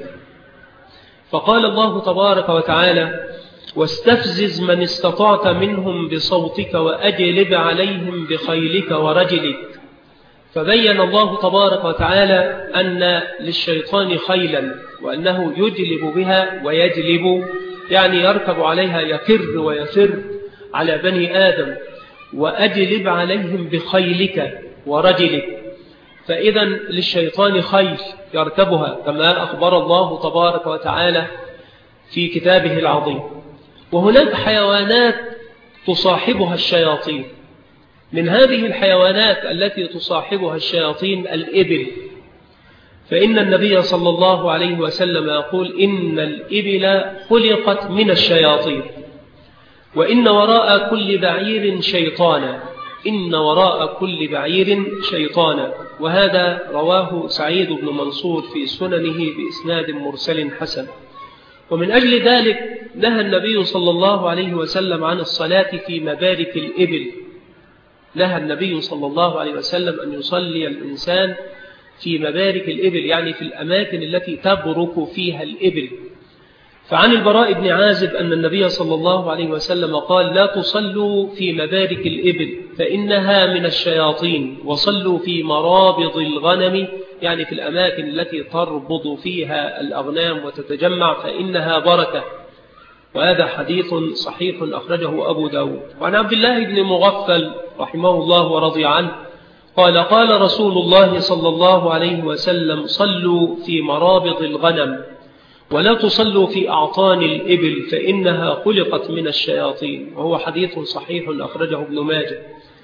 Speaker 3: فقال الله تبارك وتعالى واستفزز من استطعت منهم بصوتك وأجلب عليهم بخيلك ورجلك. فبين الله تبارك وتعالى أن للشيطان خيلا، وأنه يجلب بها ويجلب، يعني يركب عليها، يكر ويفر على بني آدم. وأجلب عليهم بخيلك ورجلك، فإذا للشيطان خيل يركبها كما أخبر الله تبارك وتعالى في كتابه العظيم. وهناك حيوانات تصاحبها الشياطين، من هذه الحيوانات التي تصاحبها الشياطين الإبل، فإن النبي صلى الله عليه وسلم يقول إن الإبل خلقت من الشياطين، وإن وراء كل بعير شيطانا، إن وراء كل بعير شيطانا. وهذا رواه سعيد بن منصور في سننه بإسناد مرسل حسن. ومن أجل ذلك نهى النبي صلى الله عليه وسلم عن الصلاة في مبارك الإبل، نهى النبي صلى الله عليه وسلم أن يصلي الإنسان في مبارك الإبل، يعني في الأماكن التي تبرك فيها الإبل. فعن البراء بن عازب أن النبي صلى الله عليه وسلم قال لا تصلوا في مبارك الإبل فإنها من الشياطين، وصلوا في مرابض الغنم، يعني في الأماكن التي تربض فيها الأغنام وتتجمع، فإنها بركة. وهذا حديث صحيح أخرجه أبو داود. وعن عبد الله بن مغفل رحمه الله ورضي عنه قال قال رسول الله صلى الله عليه وسلم صلوا في مرابض الغنم ولا تصلوا في أعطان الإبل فإنها خلقت من الشياطين، وهو حديث صحيح أخرجه ابن ماجه.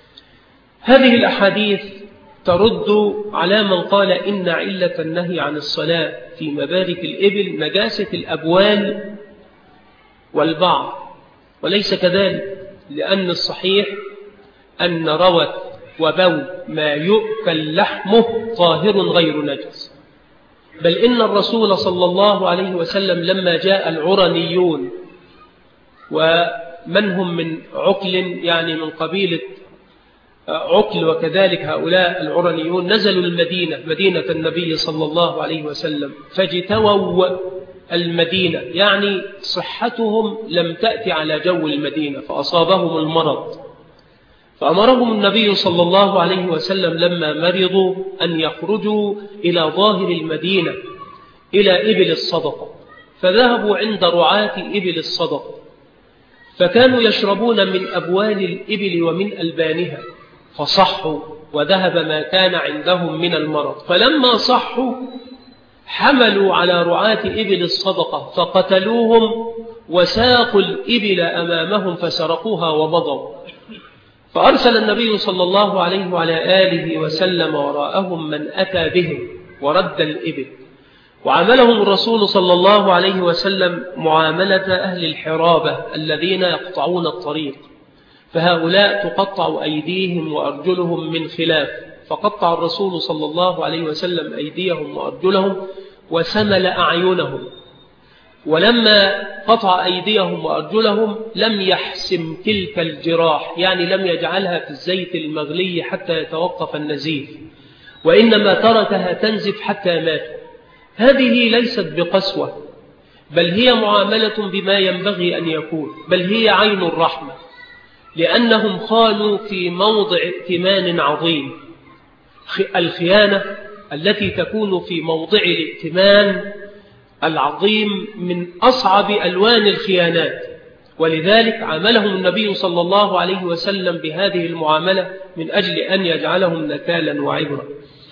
Speaker 3: هذه الأحاديث ترد على من قال إن علة النهي عن الصلاة في مبارك الإبل نجاسة الأبوال والبعر، وليس كذلك، لأن الصحيح أن روث وبول ما يؤكل لحمه طاهر غير نجس. بل إن الرسول صلى الله عليه وسلم لما جاء العرنيون ومن هم من عقل، يعني من قبيلة عقل، وكذلك هؤلاء العرنيون نزلوا المدينة، مدينة النبي صلى الله عليه وسلم، فاجتووا المدينة، يعني صحتهم لم تأتي على جو المدينة فأصابهم المرض، فأمرهم النبي صلى الله عليه وسلم لما مرضوا أن يخرجوا إلى ظاهر المدينة إلى إبل الصدقة، فذهبوا عند رعاة إبل الصدقة فكانوا يشربون من أبوال الإبل ومن ألبانها فصحوا وذهب ما كان عندهم من المرض. فلما صحوا حملوا على رعاة إبل الصدقة فقتلوهم وساقوا الإبل أمامهم فسرقوها ومضوا. فأرسل النبي صلى الله عليه وعلى آله وسلم وراءهم من أتى بهم ورد الإبل، وعاملهم الرسول صلى الله عليه وسلم معاملة أهل الحرابة الذين يقطعون الطريق، فهؤلاء تقطع أيديهم وأرجلهم من خلاف، فقطع الرسول صلى الله عليه وسلم أيديهم وأرجلهم وسمل أعينهم. ولما قطع أيديهم وأرجلهم لم يحسم تلك الجراح، يعني لم يجعلها في الزيت المغلي حتى يتوقف النزيف، وإنما تركها تنزف حتى مات. هذه ليست بقسوة، بل هي معاملة بما ينبغي أن يكون، بل هي عين الرحمة، لأنهم خانوا في موضع ائتمان عظيم. الخيانة التي تكون في موضع الائتمان العظيم من أصعب ألوان الخيانات، ولذلك عاملهم النبي صلى الله عليه وسلم بهذه المعاملة من أجل أن يجعلهم نكالا وعبرة.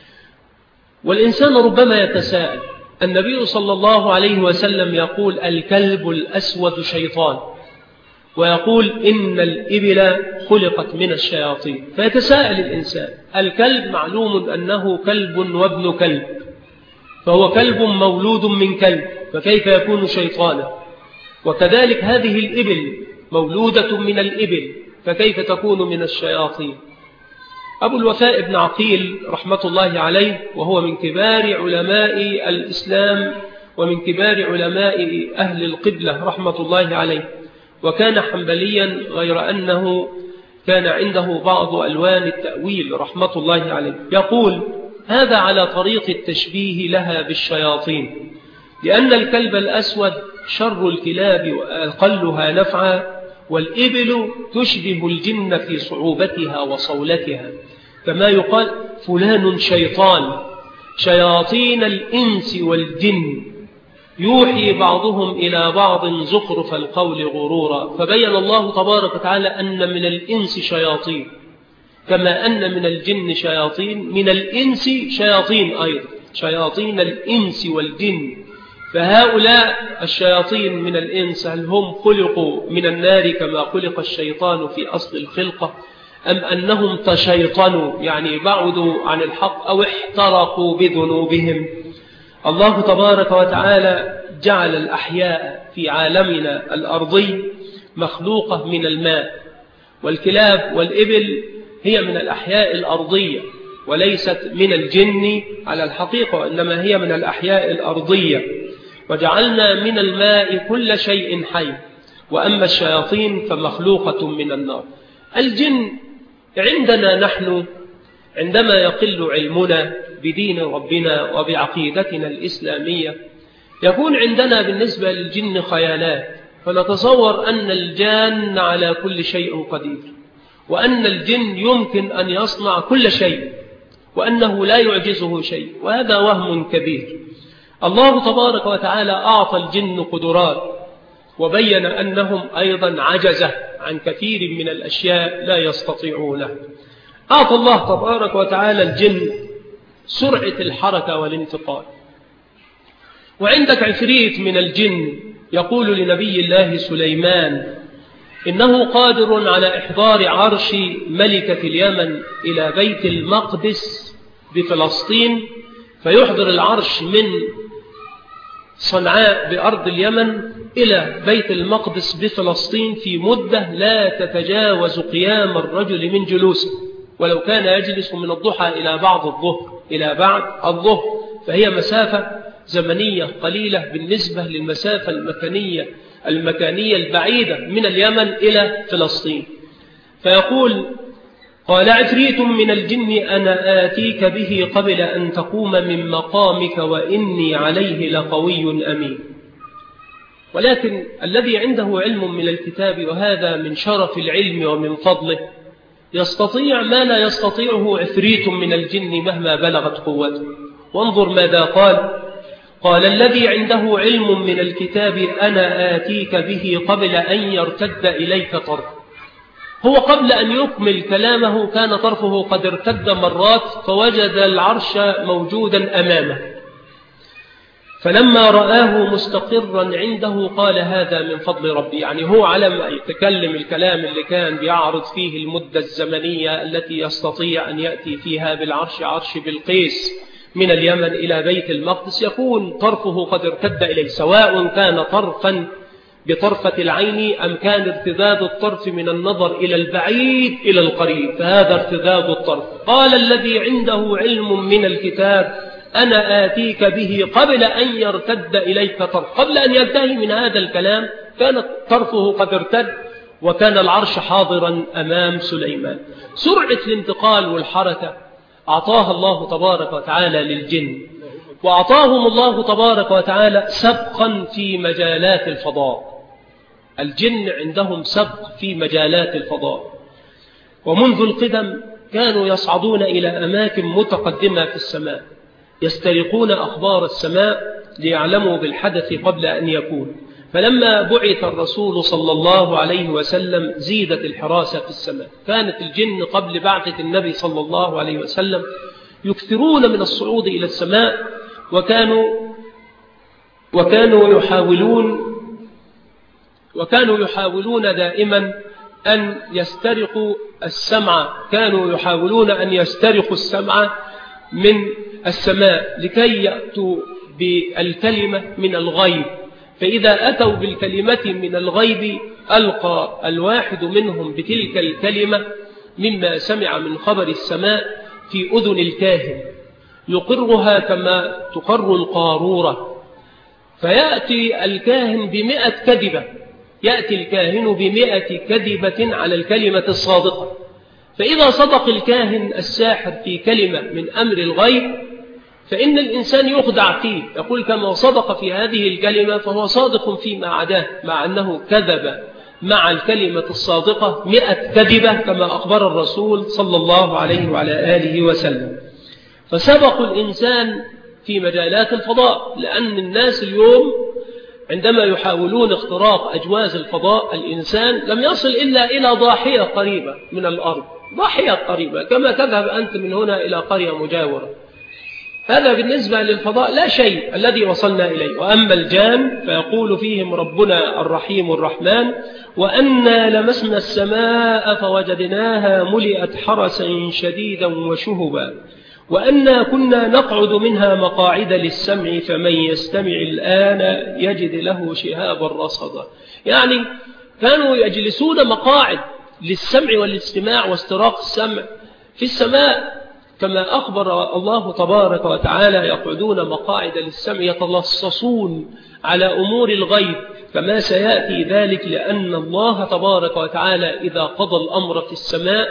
Speaker 3: والإنسان ربما يتساءل، النبي صلى الله عليه وسلم يقول الكلب الأسود شيطان، ويقول إن الإبل خلقت من الشياطين، فيتساءل الإنسان، الكلب معلوم أنه كلب وابن كلب، فهو كلب مولود من كلب، فكيف يكون شيطانا؟ وكذلك هذه الإبل مولودة من الإبل، فكيف تكون من الشياطين؟ أبو الوفاء بن عقيل رحمة الله عليه، وهو من كبار علماء الإسلام ومن كبار علماء أهل القبلة رحمة الله عليه، وكان حنبليا غير أنه كان عنده بعض ألوان التأويل رحمة الله عليه، يقول هذا على طريق التشبيه لها بالشياطين، لأن الكلب الأسود شر الكلاب وأقلها نفعا، والإبل تشبه الجن في صعوبتها وصولتها، كما يقال فلان شيطان، شياطين الإنس والجن يوحي بعضهم إلى بعض زخرف القول غرورا. فبين الله تبارك وتعالى أن من الإنس شياطين كما أن من الجن شياطين، من الإنس شياطين أيضا، شياطين الإنس والجن. فهؤلاء الشياطين من الإنس هل هم خلقوا من النار كما خلق الشيطان في أصل الخلقة، أم أنهم تشيطنوا يعني بعدوا عن الحق أو احترقوا بذنوبهم؟ الله تبارك وتعالى جعل الأحياء في عالمنا الأرضي مخلوقة من الماء، والكلاب والإبل هي من الأحياء الأرضية وليست من الجن على الحقيقة، وإنما هي من الأحياء الأرضية. وجعلنا من الماء كل شيء حي، وأما الشياطين فمخلوقة من النار. الجن عندنا نحن عندما يقل علمنا بدين ربنا وبعقيدتنا الإسلامية يكون عندنا بالنسبة للجن خيالات، فنتصور أن الجان على كل شيء قدير، وأن الجن يمكن أن يصنع كل شيء، وأنه لا يعجزه شيء، وهذا وهم كبير. الله تبارك وتعالى أعطى الجن قدرات، وبين أنهم أيضا عجزة عن كثير من الأشياء لا يستطيعونه. أعطى الله تبارك وتعالى الجن سرعة الحركة والانتقال. وعندك عفريت من الجن يقول لنبي الله سليمان إنه قادر على إحضار عرش ملكة اليمن إلى بيت المقدس بفلسطين، فيحضر العرش من صنعاء بأرض اليمن إلى بيت المقدس بفلسطين في مدة لا تتجاوز قيام الرجل من جلوسه، ولو كان يجلس من الضحى إلى بعد الظهر فهي مسافة زمنية قليلة بالنسبة للمسافة المكانية البعيدة من اليمن إلى فلسطين. فيقول قال عفريت من الجن أنا آتيك به قبل أن تقوم من مقامك وإني عليه لقوي أمين. ولكن الذي عنده علم من الكتاب، وهذا من شرف العلم ومن فضله، يستطيع ما لا يستطيعه عفريت من الجن مهما بلغت قوته. وانظر ماذا قال الذي عنده علم من الكتاب أنا آتيك به قبل أن يرتد إليك طرف. هو قبل أن يكمل كلامه كان طرفه قد ارتد مرات، فوجد العرش موجودا أمامه، فلما رآه مستقرا عنده قال هذا من فضل ربي. يعني هو على ما يتكلم الكلام اللي كان بيعرض فيه المدة الزمنية التي يستطيع أن يأتي فيها بالعرش، عرش بلقيس، من اليمن إلى بيت المقدس يكون طرفه قد ارتد إليه، سواء كان طرفا بطرفة العين أم كان ارتداد الطرف من النظر إلى البعيد إلى القريب، فهذا ارتداد الطرف. قال الذي عنده علم من الكتاب أنا آتيك به قبل أن يرتد إليك طرف. قبل أن ينتهي من هذا الكلام كان طرفه قد ارتد وكان العرش حاضرا أمام سليمان. سرعة الانتقال والحركة أعطاها الله تبارك وتعالى للجن، وأعطاهم الله تبارك وتعالى سبقا في مجالات الفضاء. الجن عندهم سبق في مجالات الفضاء، ومنذ القدم كانوا يصعدون إلى أماكن متقدمة في السماء، يسترقون أخبار السماء ليعلموا بالحدث قبل أن يكون. فلما بعث الرسول صلى الله عليه وسلم زيدت الحراسة في السماء. كانت الجن قبل بعثة النبي صلى الله عليه وسلم يكثرون من الصعود إلى السماء، وكانوا يحاولون دائما أن يسترقوا السمع، كانوا يحاولون أن يسترقوا السمع من السماء لكي يأتوا بالكلمة من الغيب. فإذا أتوا بالكلمة من الغيب ألقى الواحد منهم بتلك الكلمة مما سمع من خبر السماء في أذن الكاهن، يقرها كما تقر القارورة، فيأتي الكاهن ب100 كذبة، يأتي الكاهن ب100 كذبة على الكلمة الصادقة. فإذا صدق الكاهن الساحر في كلمة من أمر الغيب فإن الإنسان يخدع فيه، يقول كما صدق في هذه الكلمة فهو صادق فيما عداه، مع أنه كذب مع الكلمة الصادقة 100 كذبة كما أخبر الرسول صلى الله عليه وعلى آله وسلم. فسبق الإنسان في مجالات الفضاء، لأن الناس اليوم عندما يحاولون اختراق أجواز الفضاء الإنسان لم يصل إلا إلى ضاحية قريبة من الأرض، ضاحية قريبة كما تذهب أنت من هنا إلى قرية مجاورة. هذا بالنسبة للفضاء لا شيء الذي وصلنا إليه. وأما الجان فيقول فيهم ربنا الرحيم الرحمن وأنا لمسنا السماء فوجدناها ملئت حرسا شديدا وشهبا وأنا كنا نقعد منها مقاعد للسمع فمن يستمع الآن يجد له شهابا رصدا. يعني كانوا يجلسون مقاعد للسمع والاستماع واستراق السمع في السماء، كما أخبر الله تبارك وتعالى يقعدون مقاعد للسمع يتلصصون على أمور الغيب، كما سيأتي ذلك، لأن الله تبارك وتعالى إذا قضى الأمر في السماء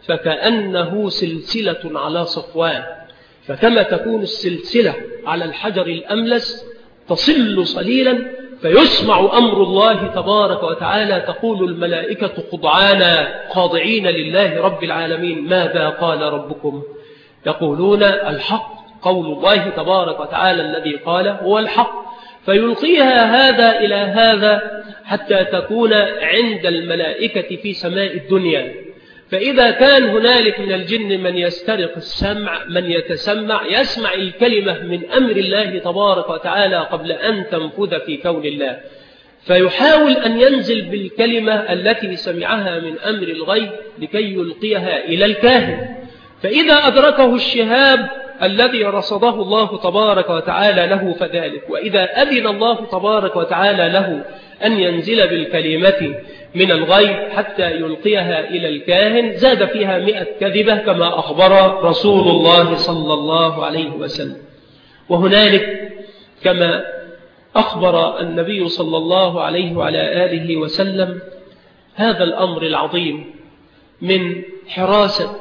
Speaker 3: فكأنه سلسلة على صفوان، فكما تكون السلسلة على الحجر الأملس تصل صليلا فيسمع أمر الله تبارك وتعالى، تقول الملائكة خضعانا خاضعين لله رب العالمين ماذا قال ربكم؟ يقولون الحق، قول الله تبارك وتعالى الذي قال هو الحق، فيلقيها هذا إلى هذا حتى تكون عند الملائكة في سماء الدنيا. فإذا كان هنالك من الجن من يسترق السمع، من يتسمع يسمع الكلمة من أمر الله تبارك وتعالى قبل أن تنفذ في كون الله، فيحاول أن ينزل بالكلمة التي سمعها من أمر الغيب لكي يلقيها إلى الكاهن. فإذا أدركه الشهاب الذي رصده الله تبارك وتعالى له فذلك، وإذا أذن الله تبارك وتعالى له أن ينزل بالكلمة من الغيب حتى يلقيها إلى الكاهن زاد فيها 100 كذبة كما أخبر رسول الله صلى الله عليه وسلم. وهنالك كما أخبر النبي صلى الله عليه وعلى آله وسلم هذا الأمر العظيم من حراسة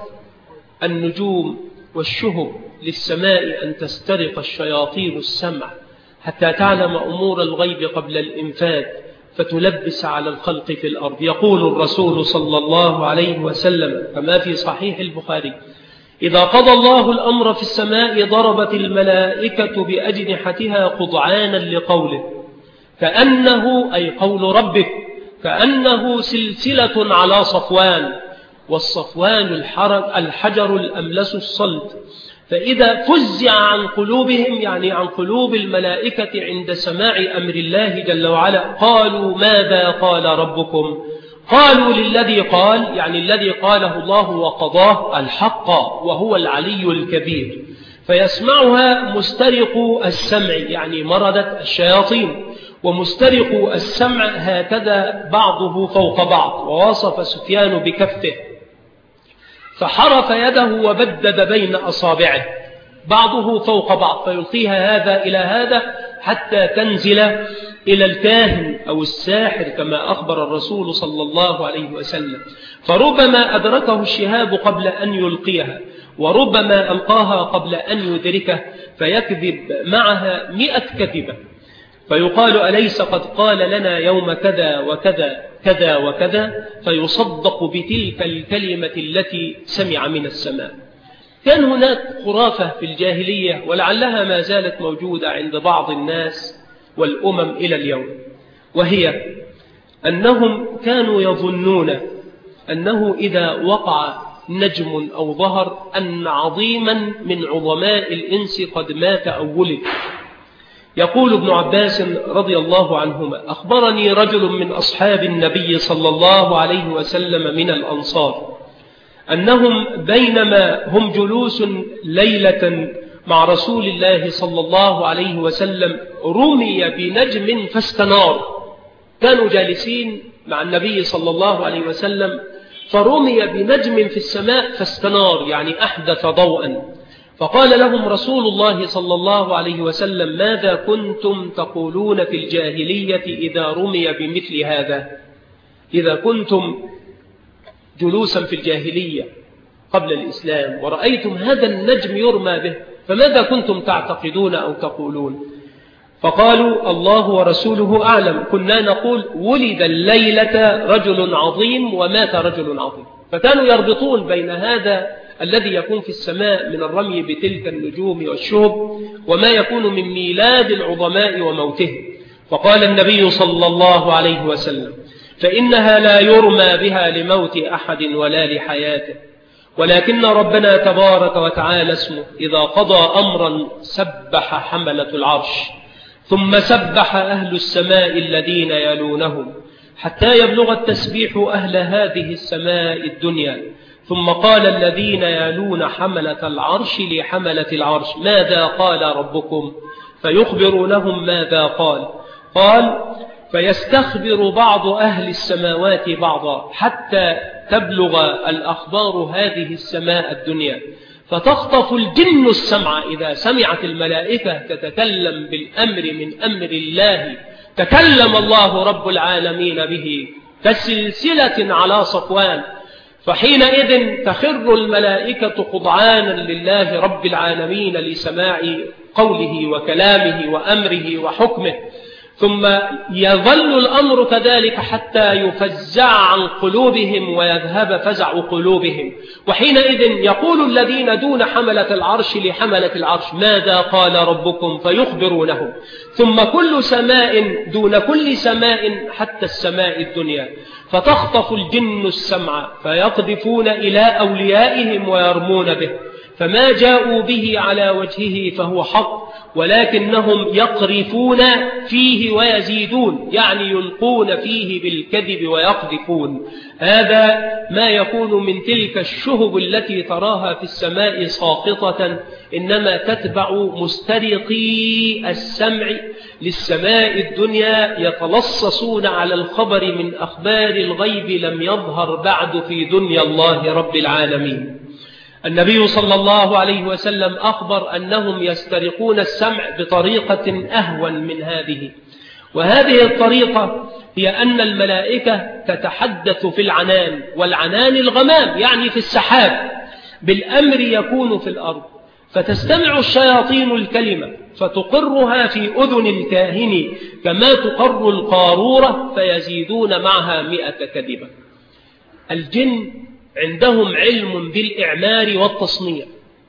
Speaker 3: النجوم والشهب للسماء أن تسترق الشياطين السمع حتى تعلم أمور الغيب قبل الإنفاذ فتلبس على الخلق في الأرض. يقول الرسول صلى الله عليه وسلم كما في صحيح البخاري إذا قضى الله الأمر في السماء ضربت الملائكة بأجنحتها قضعانا لقوله كأنه أي قول ربك كأنه سلسلة على صفوان، والصفوان الحجر الأملس الصلد. فإذا فزع عن قلوبهم يعني عن قلوب الملائكة عند سماع أمر الله جل وعلا قالوا ماذا قال ربكم؟ قالوا للذي قال يعني الذي قاله الله وقضاه الحق وهو العلي الكبير. فيسمعها مسترق السمع، يعني مردة الشياطين، ومسترق السمع هكذا بعضه فوق بعض. ووصف سفيان بكفه فحرف يده وبدد بين أصابعه بعضه فوق بعض، فيلقيها هذا إلى هذا حتى تنزل إلى الكاهن أو الساحر كما أخبر الرسول صلى الله عليه وسلم. فربما أدركه الشهاب قبل أن يلقيها، وربما ألقاها قبل أن يدركه، فيكذب معها 100 كذبة، فيقال أليس قد قال لنا يوم كذا وكذا كذا وكذا، فيصدق بتلك الكلمة التي سمع من السماء. كان هناك خرافة في الجاهلية ولعلها ما زالت موجودة عند بعض الناس والأمم إلى اليوم، وهي أنهم كانوا يظنون أنه إذا وقع نجم أو ظهر أن عظيما من عظماء الإنس قد مات أو ولد. يقول ابن عباس رضي الله عنهما: أخبرني رجل من أصحاب النبي صلى الله عليه وسلم من الأنصار أنهم بينما هم جلوس ليلة مع رسول الله صلى الله عليه وسلم رمي بنجم فاستنار. كانوا جالسين مع النبي صلى الله عليه وسلم فرمي بنجم في السماء فاستنار، يعني أحدث ضوءا. فقال لهم رسول الله صلى الله عليه وسلم: ماذا كنتم تقولون في الجاهلية إذا رمي بمثل هذا؟ إذا كنتم جلوسا في الجاهلية قبل الإسلام ورأيتم هذا النجم يرمى به، فماذا كنتم تعتقدون أو تقولون؟ فقالوا: الله ورسوله أعلم، كنا نقول ولد الليلة رجل عظيم ومات رجل عظيم. فكانوا يربطون بين هذا الذي يكون في السماء من الرمي بتلك النجوم والشهب وما يكون من ميلاد العظماء وموتهم. فقال النبي صلى الله عليه وسلم: فإنها لا يرمى بها لموت أحد ولا لحياته، ولكن ربنا تبارك وتعالى اسمه إذا قضى أمرا سبح حملة العرش، ثم سبح أهل السماء الذين يلونهم، حتى يبلغ التسبيح أهل هذه السماء الدنيا. ثم قال الذين يلون حملة العرش لحملة العرش: ماذا قال ربكم؟ فيخبرونهم ماذا قال: فيستخبر بعض أهل السماوات بعضا حتى تبلغ الأخبار هذه السماء الدنيا، فتخطف الجن السمع إذا سمعت الملائكة تتكلم بالأمر من أمر الله تكلم الله رب العالمين به كسلسلة على صفوان. فحينئذ تخر الملائكة خضعانا لله رب العالمين لسماع قوله وكلامه وأمره وحكمه. ثم يظل الأمر كذلك حتى يفزع عن قلوبهم ويذهب فزع قلوبهم. وحينئذ يقول الذين دون حملة العرش لحملة العرش: ماذا قال ربكم؟ فيخبرونهم. ثم كل سماء دون كل سماء حتى السماء الدنيا، فتخطف الجن السمع فيقذفون إلى أوليائهم ويرمون به، فما جاءوا به على وجهه فهو حق، ولكنهم يقرفون فيه ويزيدون، يعني يلقون فيه بالكذب ويقذفون. هذا ما يكون من تلك الشهب التي تراها في السماء ساقطة، إنما تتبع مسترقي السمع للسماء الدنيا يتلصصون على الخبر من أخبار الغيب لم يظهر بعد في دنيا الله رب العالمين. النبي صلى الله عليه وسلم أخبر أنهم يسترقون السمع بطريقة أهون من هذه، وهذه الطريقة هي أن الملائكة تتحدث في العنان، والعنان الغمام يعني في السحاب، بالأمر يكون في الأرض، فتستمع الشياطين الكلمة فتقرها في أذن الكاهن كما تقر القارورة، فيزيدون معها 100 كذبة. الجن عندهم علم بالإعمار والتصنيع،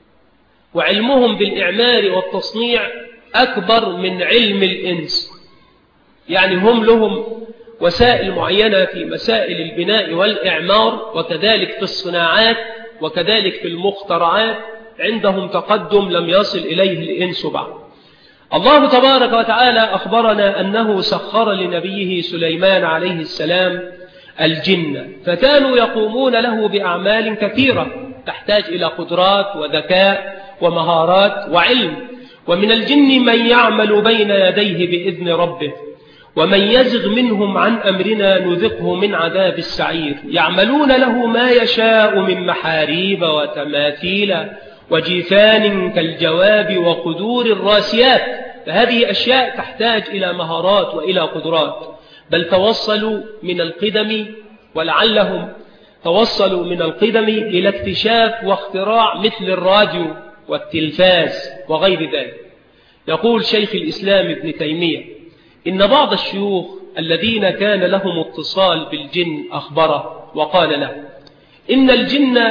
Speaker 3: وعلمهم بالإعمار والتصنيع أكبر من علم الإنس، يعني هم لهم وسائل معينة في مسائل البناء والإعمار، وكذلك في الصناعات، وكذلك في المخترعات، عندهم تقدم لم يصل إليه الإنس بعد. الله تبارك وتعالى أخبرنا أنه سخر لنبيه سليمان عليه السلام الجن، فكانوا يقومون له بأعمال كثيرة تحتاج إلى قدرات وذكاء ومهارات وعلم. ومن الجن من يعمل بين يديه بإذن ربه ومن يزغ منهم عن أمرنا نذقه من عذاب السعير. يعملون له ما يشاء من محاريب وتماثيل وجفان كالجواب وقدور الراسيات. فهذه أشياء تحتاج إلى مهارات وإلى قدرات. بل توصلوا من القدم ولعلهم توصلوا من القدم إلى اكتشاف واختراع مثل الراديو والتلفاز وغير ذلك. يقول شيخ الإسلام ابن تيمية إن بعض الشيوخ الذين كان لهم اتصال بالجن أخبره وقال له إن الجن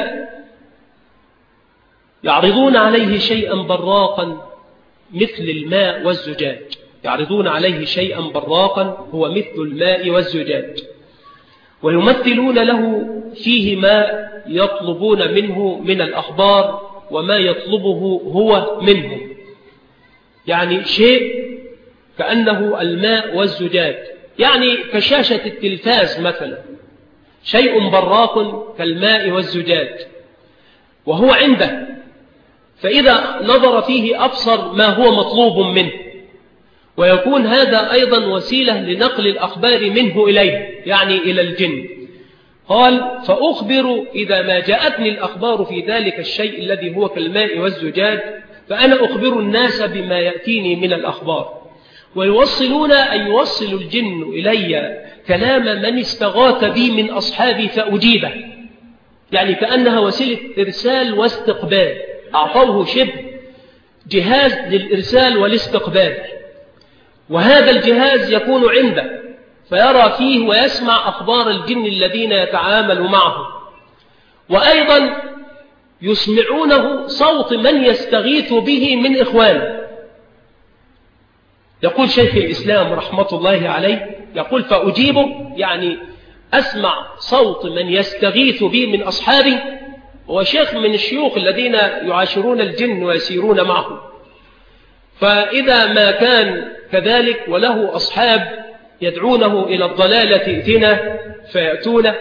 Speaker 3: يعرضون عليه شيئا براقا مثل الماء والزجاج. يعرضون عليه شيئا براقا هو مثل الماء والزجاج، ويمثلون له فيه ما يطلبون منه من الأخبار وما يطلبه هو منهم. يعني شيء كأنه الماء والزجاج، يعني كشاشة التلفاز مثلا، شيء براق كالماء والزجاج وهو عنده، فإذا نظر فيه أبصر ما هو مطلوب منه. ويكون هذا أيضا وسيلة لنقل الأخبار منه إليه، يعني إلى الجن. قال فأخبر إذا ما جاءتني الأخبار في ذلك الشيء الذي هو كالماء والزجاج فأنا أخبر الناس بما يأتيني من الأخبار. ويوصلون أن يوصل الجن إلي كلام من استغاث بي من أصحابي فأجيبه، يعني كأنها وسيلة إرسال واستقبال. أعطوه شبه جهاز للإرسال والاستقبال، وهذا الجهاز يكون عنده فيرى فيه ويسمع أخبار الجن الذين يتعامل معه. وأيضا يسمعونه صوت من يستغيث به من إخوانه. يقول شيخ الإسلام رحمة الله عليه يقول فأجيبه، يعني أسمع صوت من يستغيث به من أصحابي. هو شيخ من الشيوخ الذين يعاشرون الجن ويسيرون معه. فإذا ما كان كذلك وله أصحاب يدعونه إلى الضلالة ائتنا فيأتونه،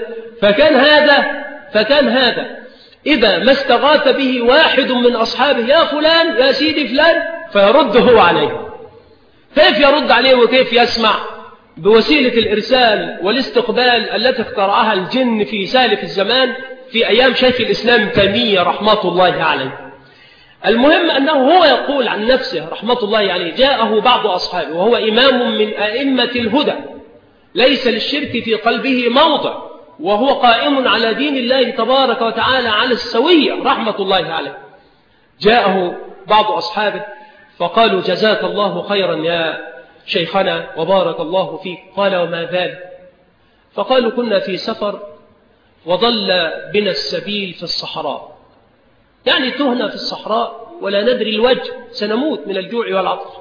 Speaker 3: فكان هذا إذا ما استغاث به واحد من أصحابه يا فلان يا سيدي فلان فيرده عليه. كيف يرد عليه وكيف يسمع؟ بوسيلة الإرسال والاستقبال التي اخترعها الجن في سالف الزمان في أيام شيخ الإسلام تيمية رحمة الله عليه. المهم أنه هو يقول عن نفسه رحمة الله عليه جاءه بعض أصحابه وهو إمام من أئمة الهدى ليس للشرك في قلبه موضع، وهو قائم على دين الله تبارك وتعالى على السوية رحمة الله عليه. جاءه بعض أصحابه فقالوا جزاك الله خيرا يا شيخنا وبارك الله فيك. قال وما ذلك؟ فقالوا كنا في سفر وضل بنا السبيل في الصحراء، يعني تهنا في الصحراء ولا ندري الوجه، سنموت من الجوع والعطش.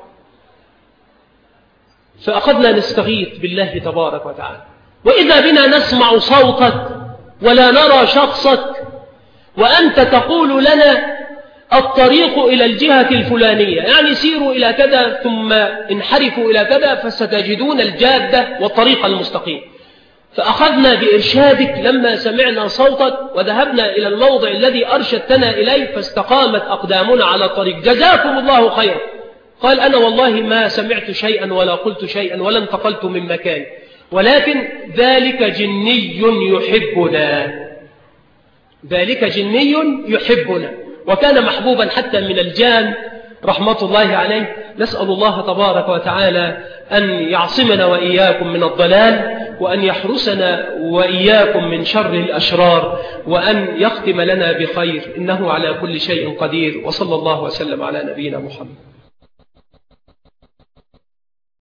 Speaker 3: فأخذنا نستغيث بالله تبارك وتعالى، وإذا بنا نسمع صوتك ولا نرى شخصك، وأنت تقول لنا الطريق إلى الجهة الفلانية، يعني سيروا إلى كذا ثم انحرفوا إلى كذا فستجدون الجادة والطريق المستقيم. فأخذنا بإرشادك لما سمعنا صوتك وذهبنا إلى الموضع الذي أرشدتنا إليه فاستقامت أقدامنا على الطريق، جزاكم الله خيرا. قال أنا والله ما سمعت شيئا ولا قلت شيئا ولا انتقلت من مكان، ولكن ذلك جني يحبنا، ذلك جني يحبنا، وكان محبوبا حتى من الجان رحمة الله عليه. نسأل الله تبارك وتعالى أن يعصمنا وإياكم من الضلال، وأن يحرسنا وإياكم من شر الأشرار، وأن يختم لنا بخير، إنه على كل شيء قدير. وصلى الله وسلم على نبينا محمد.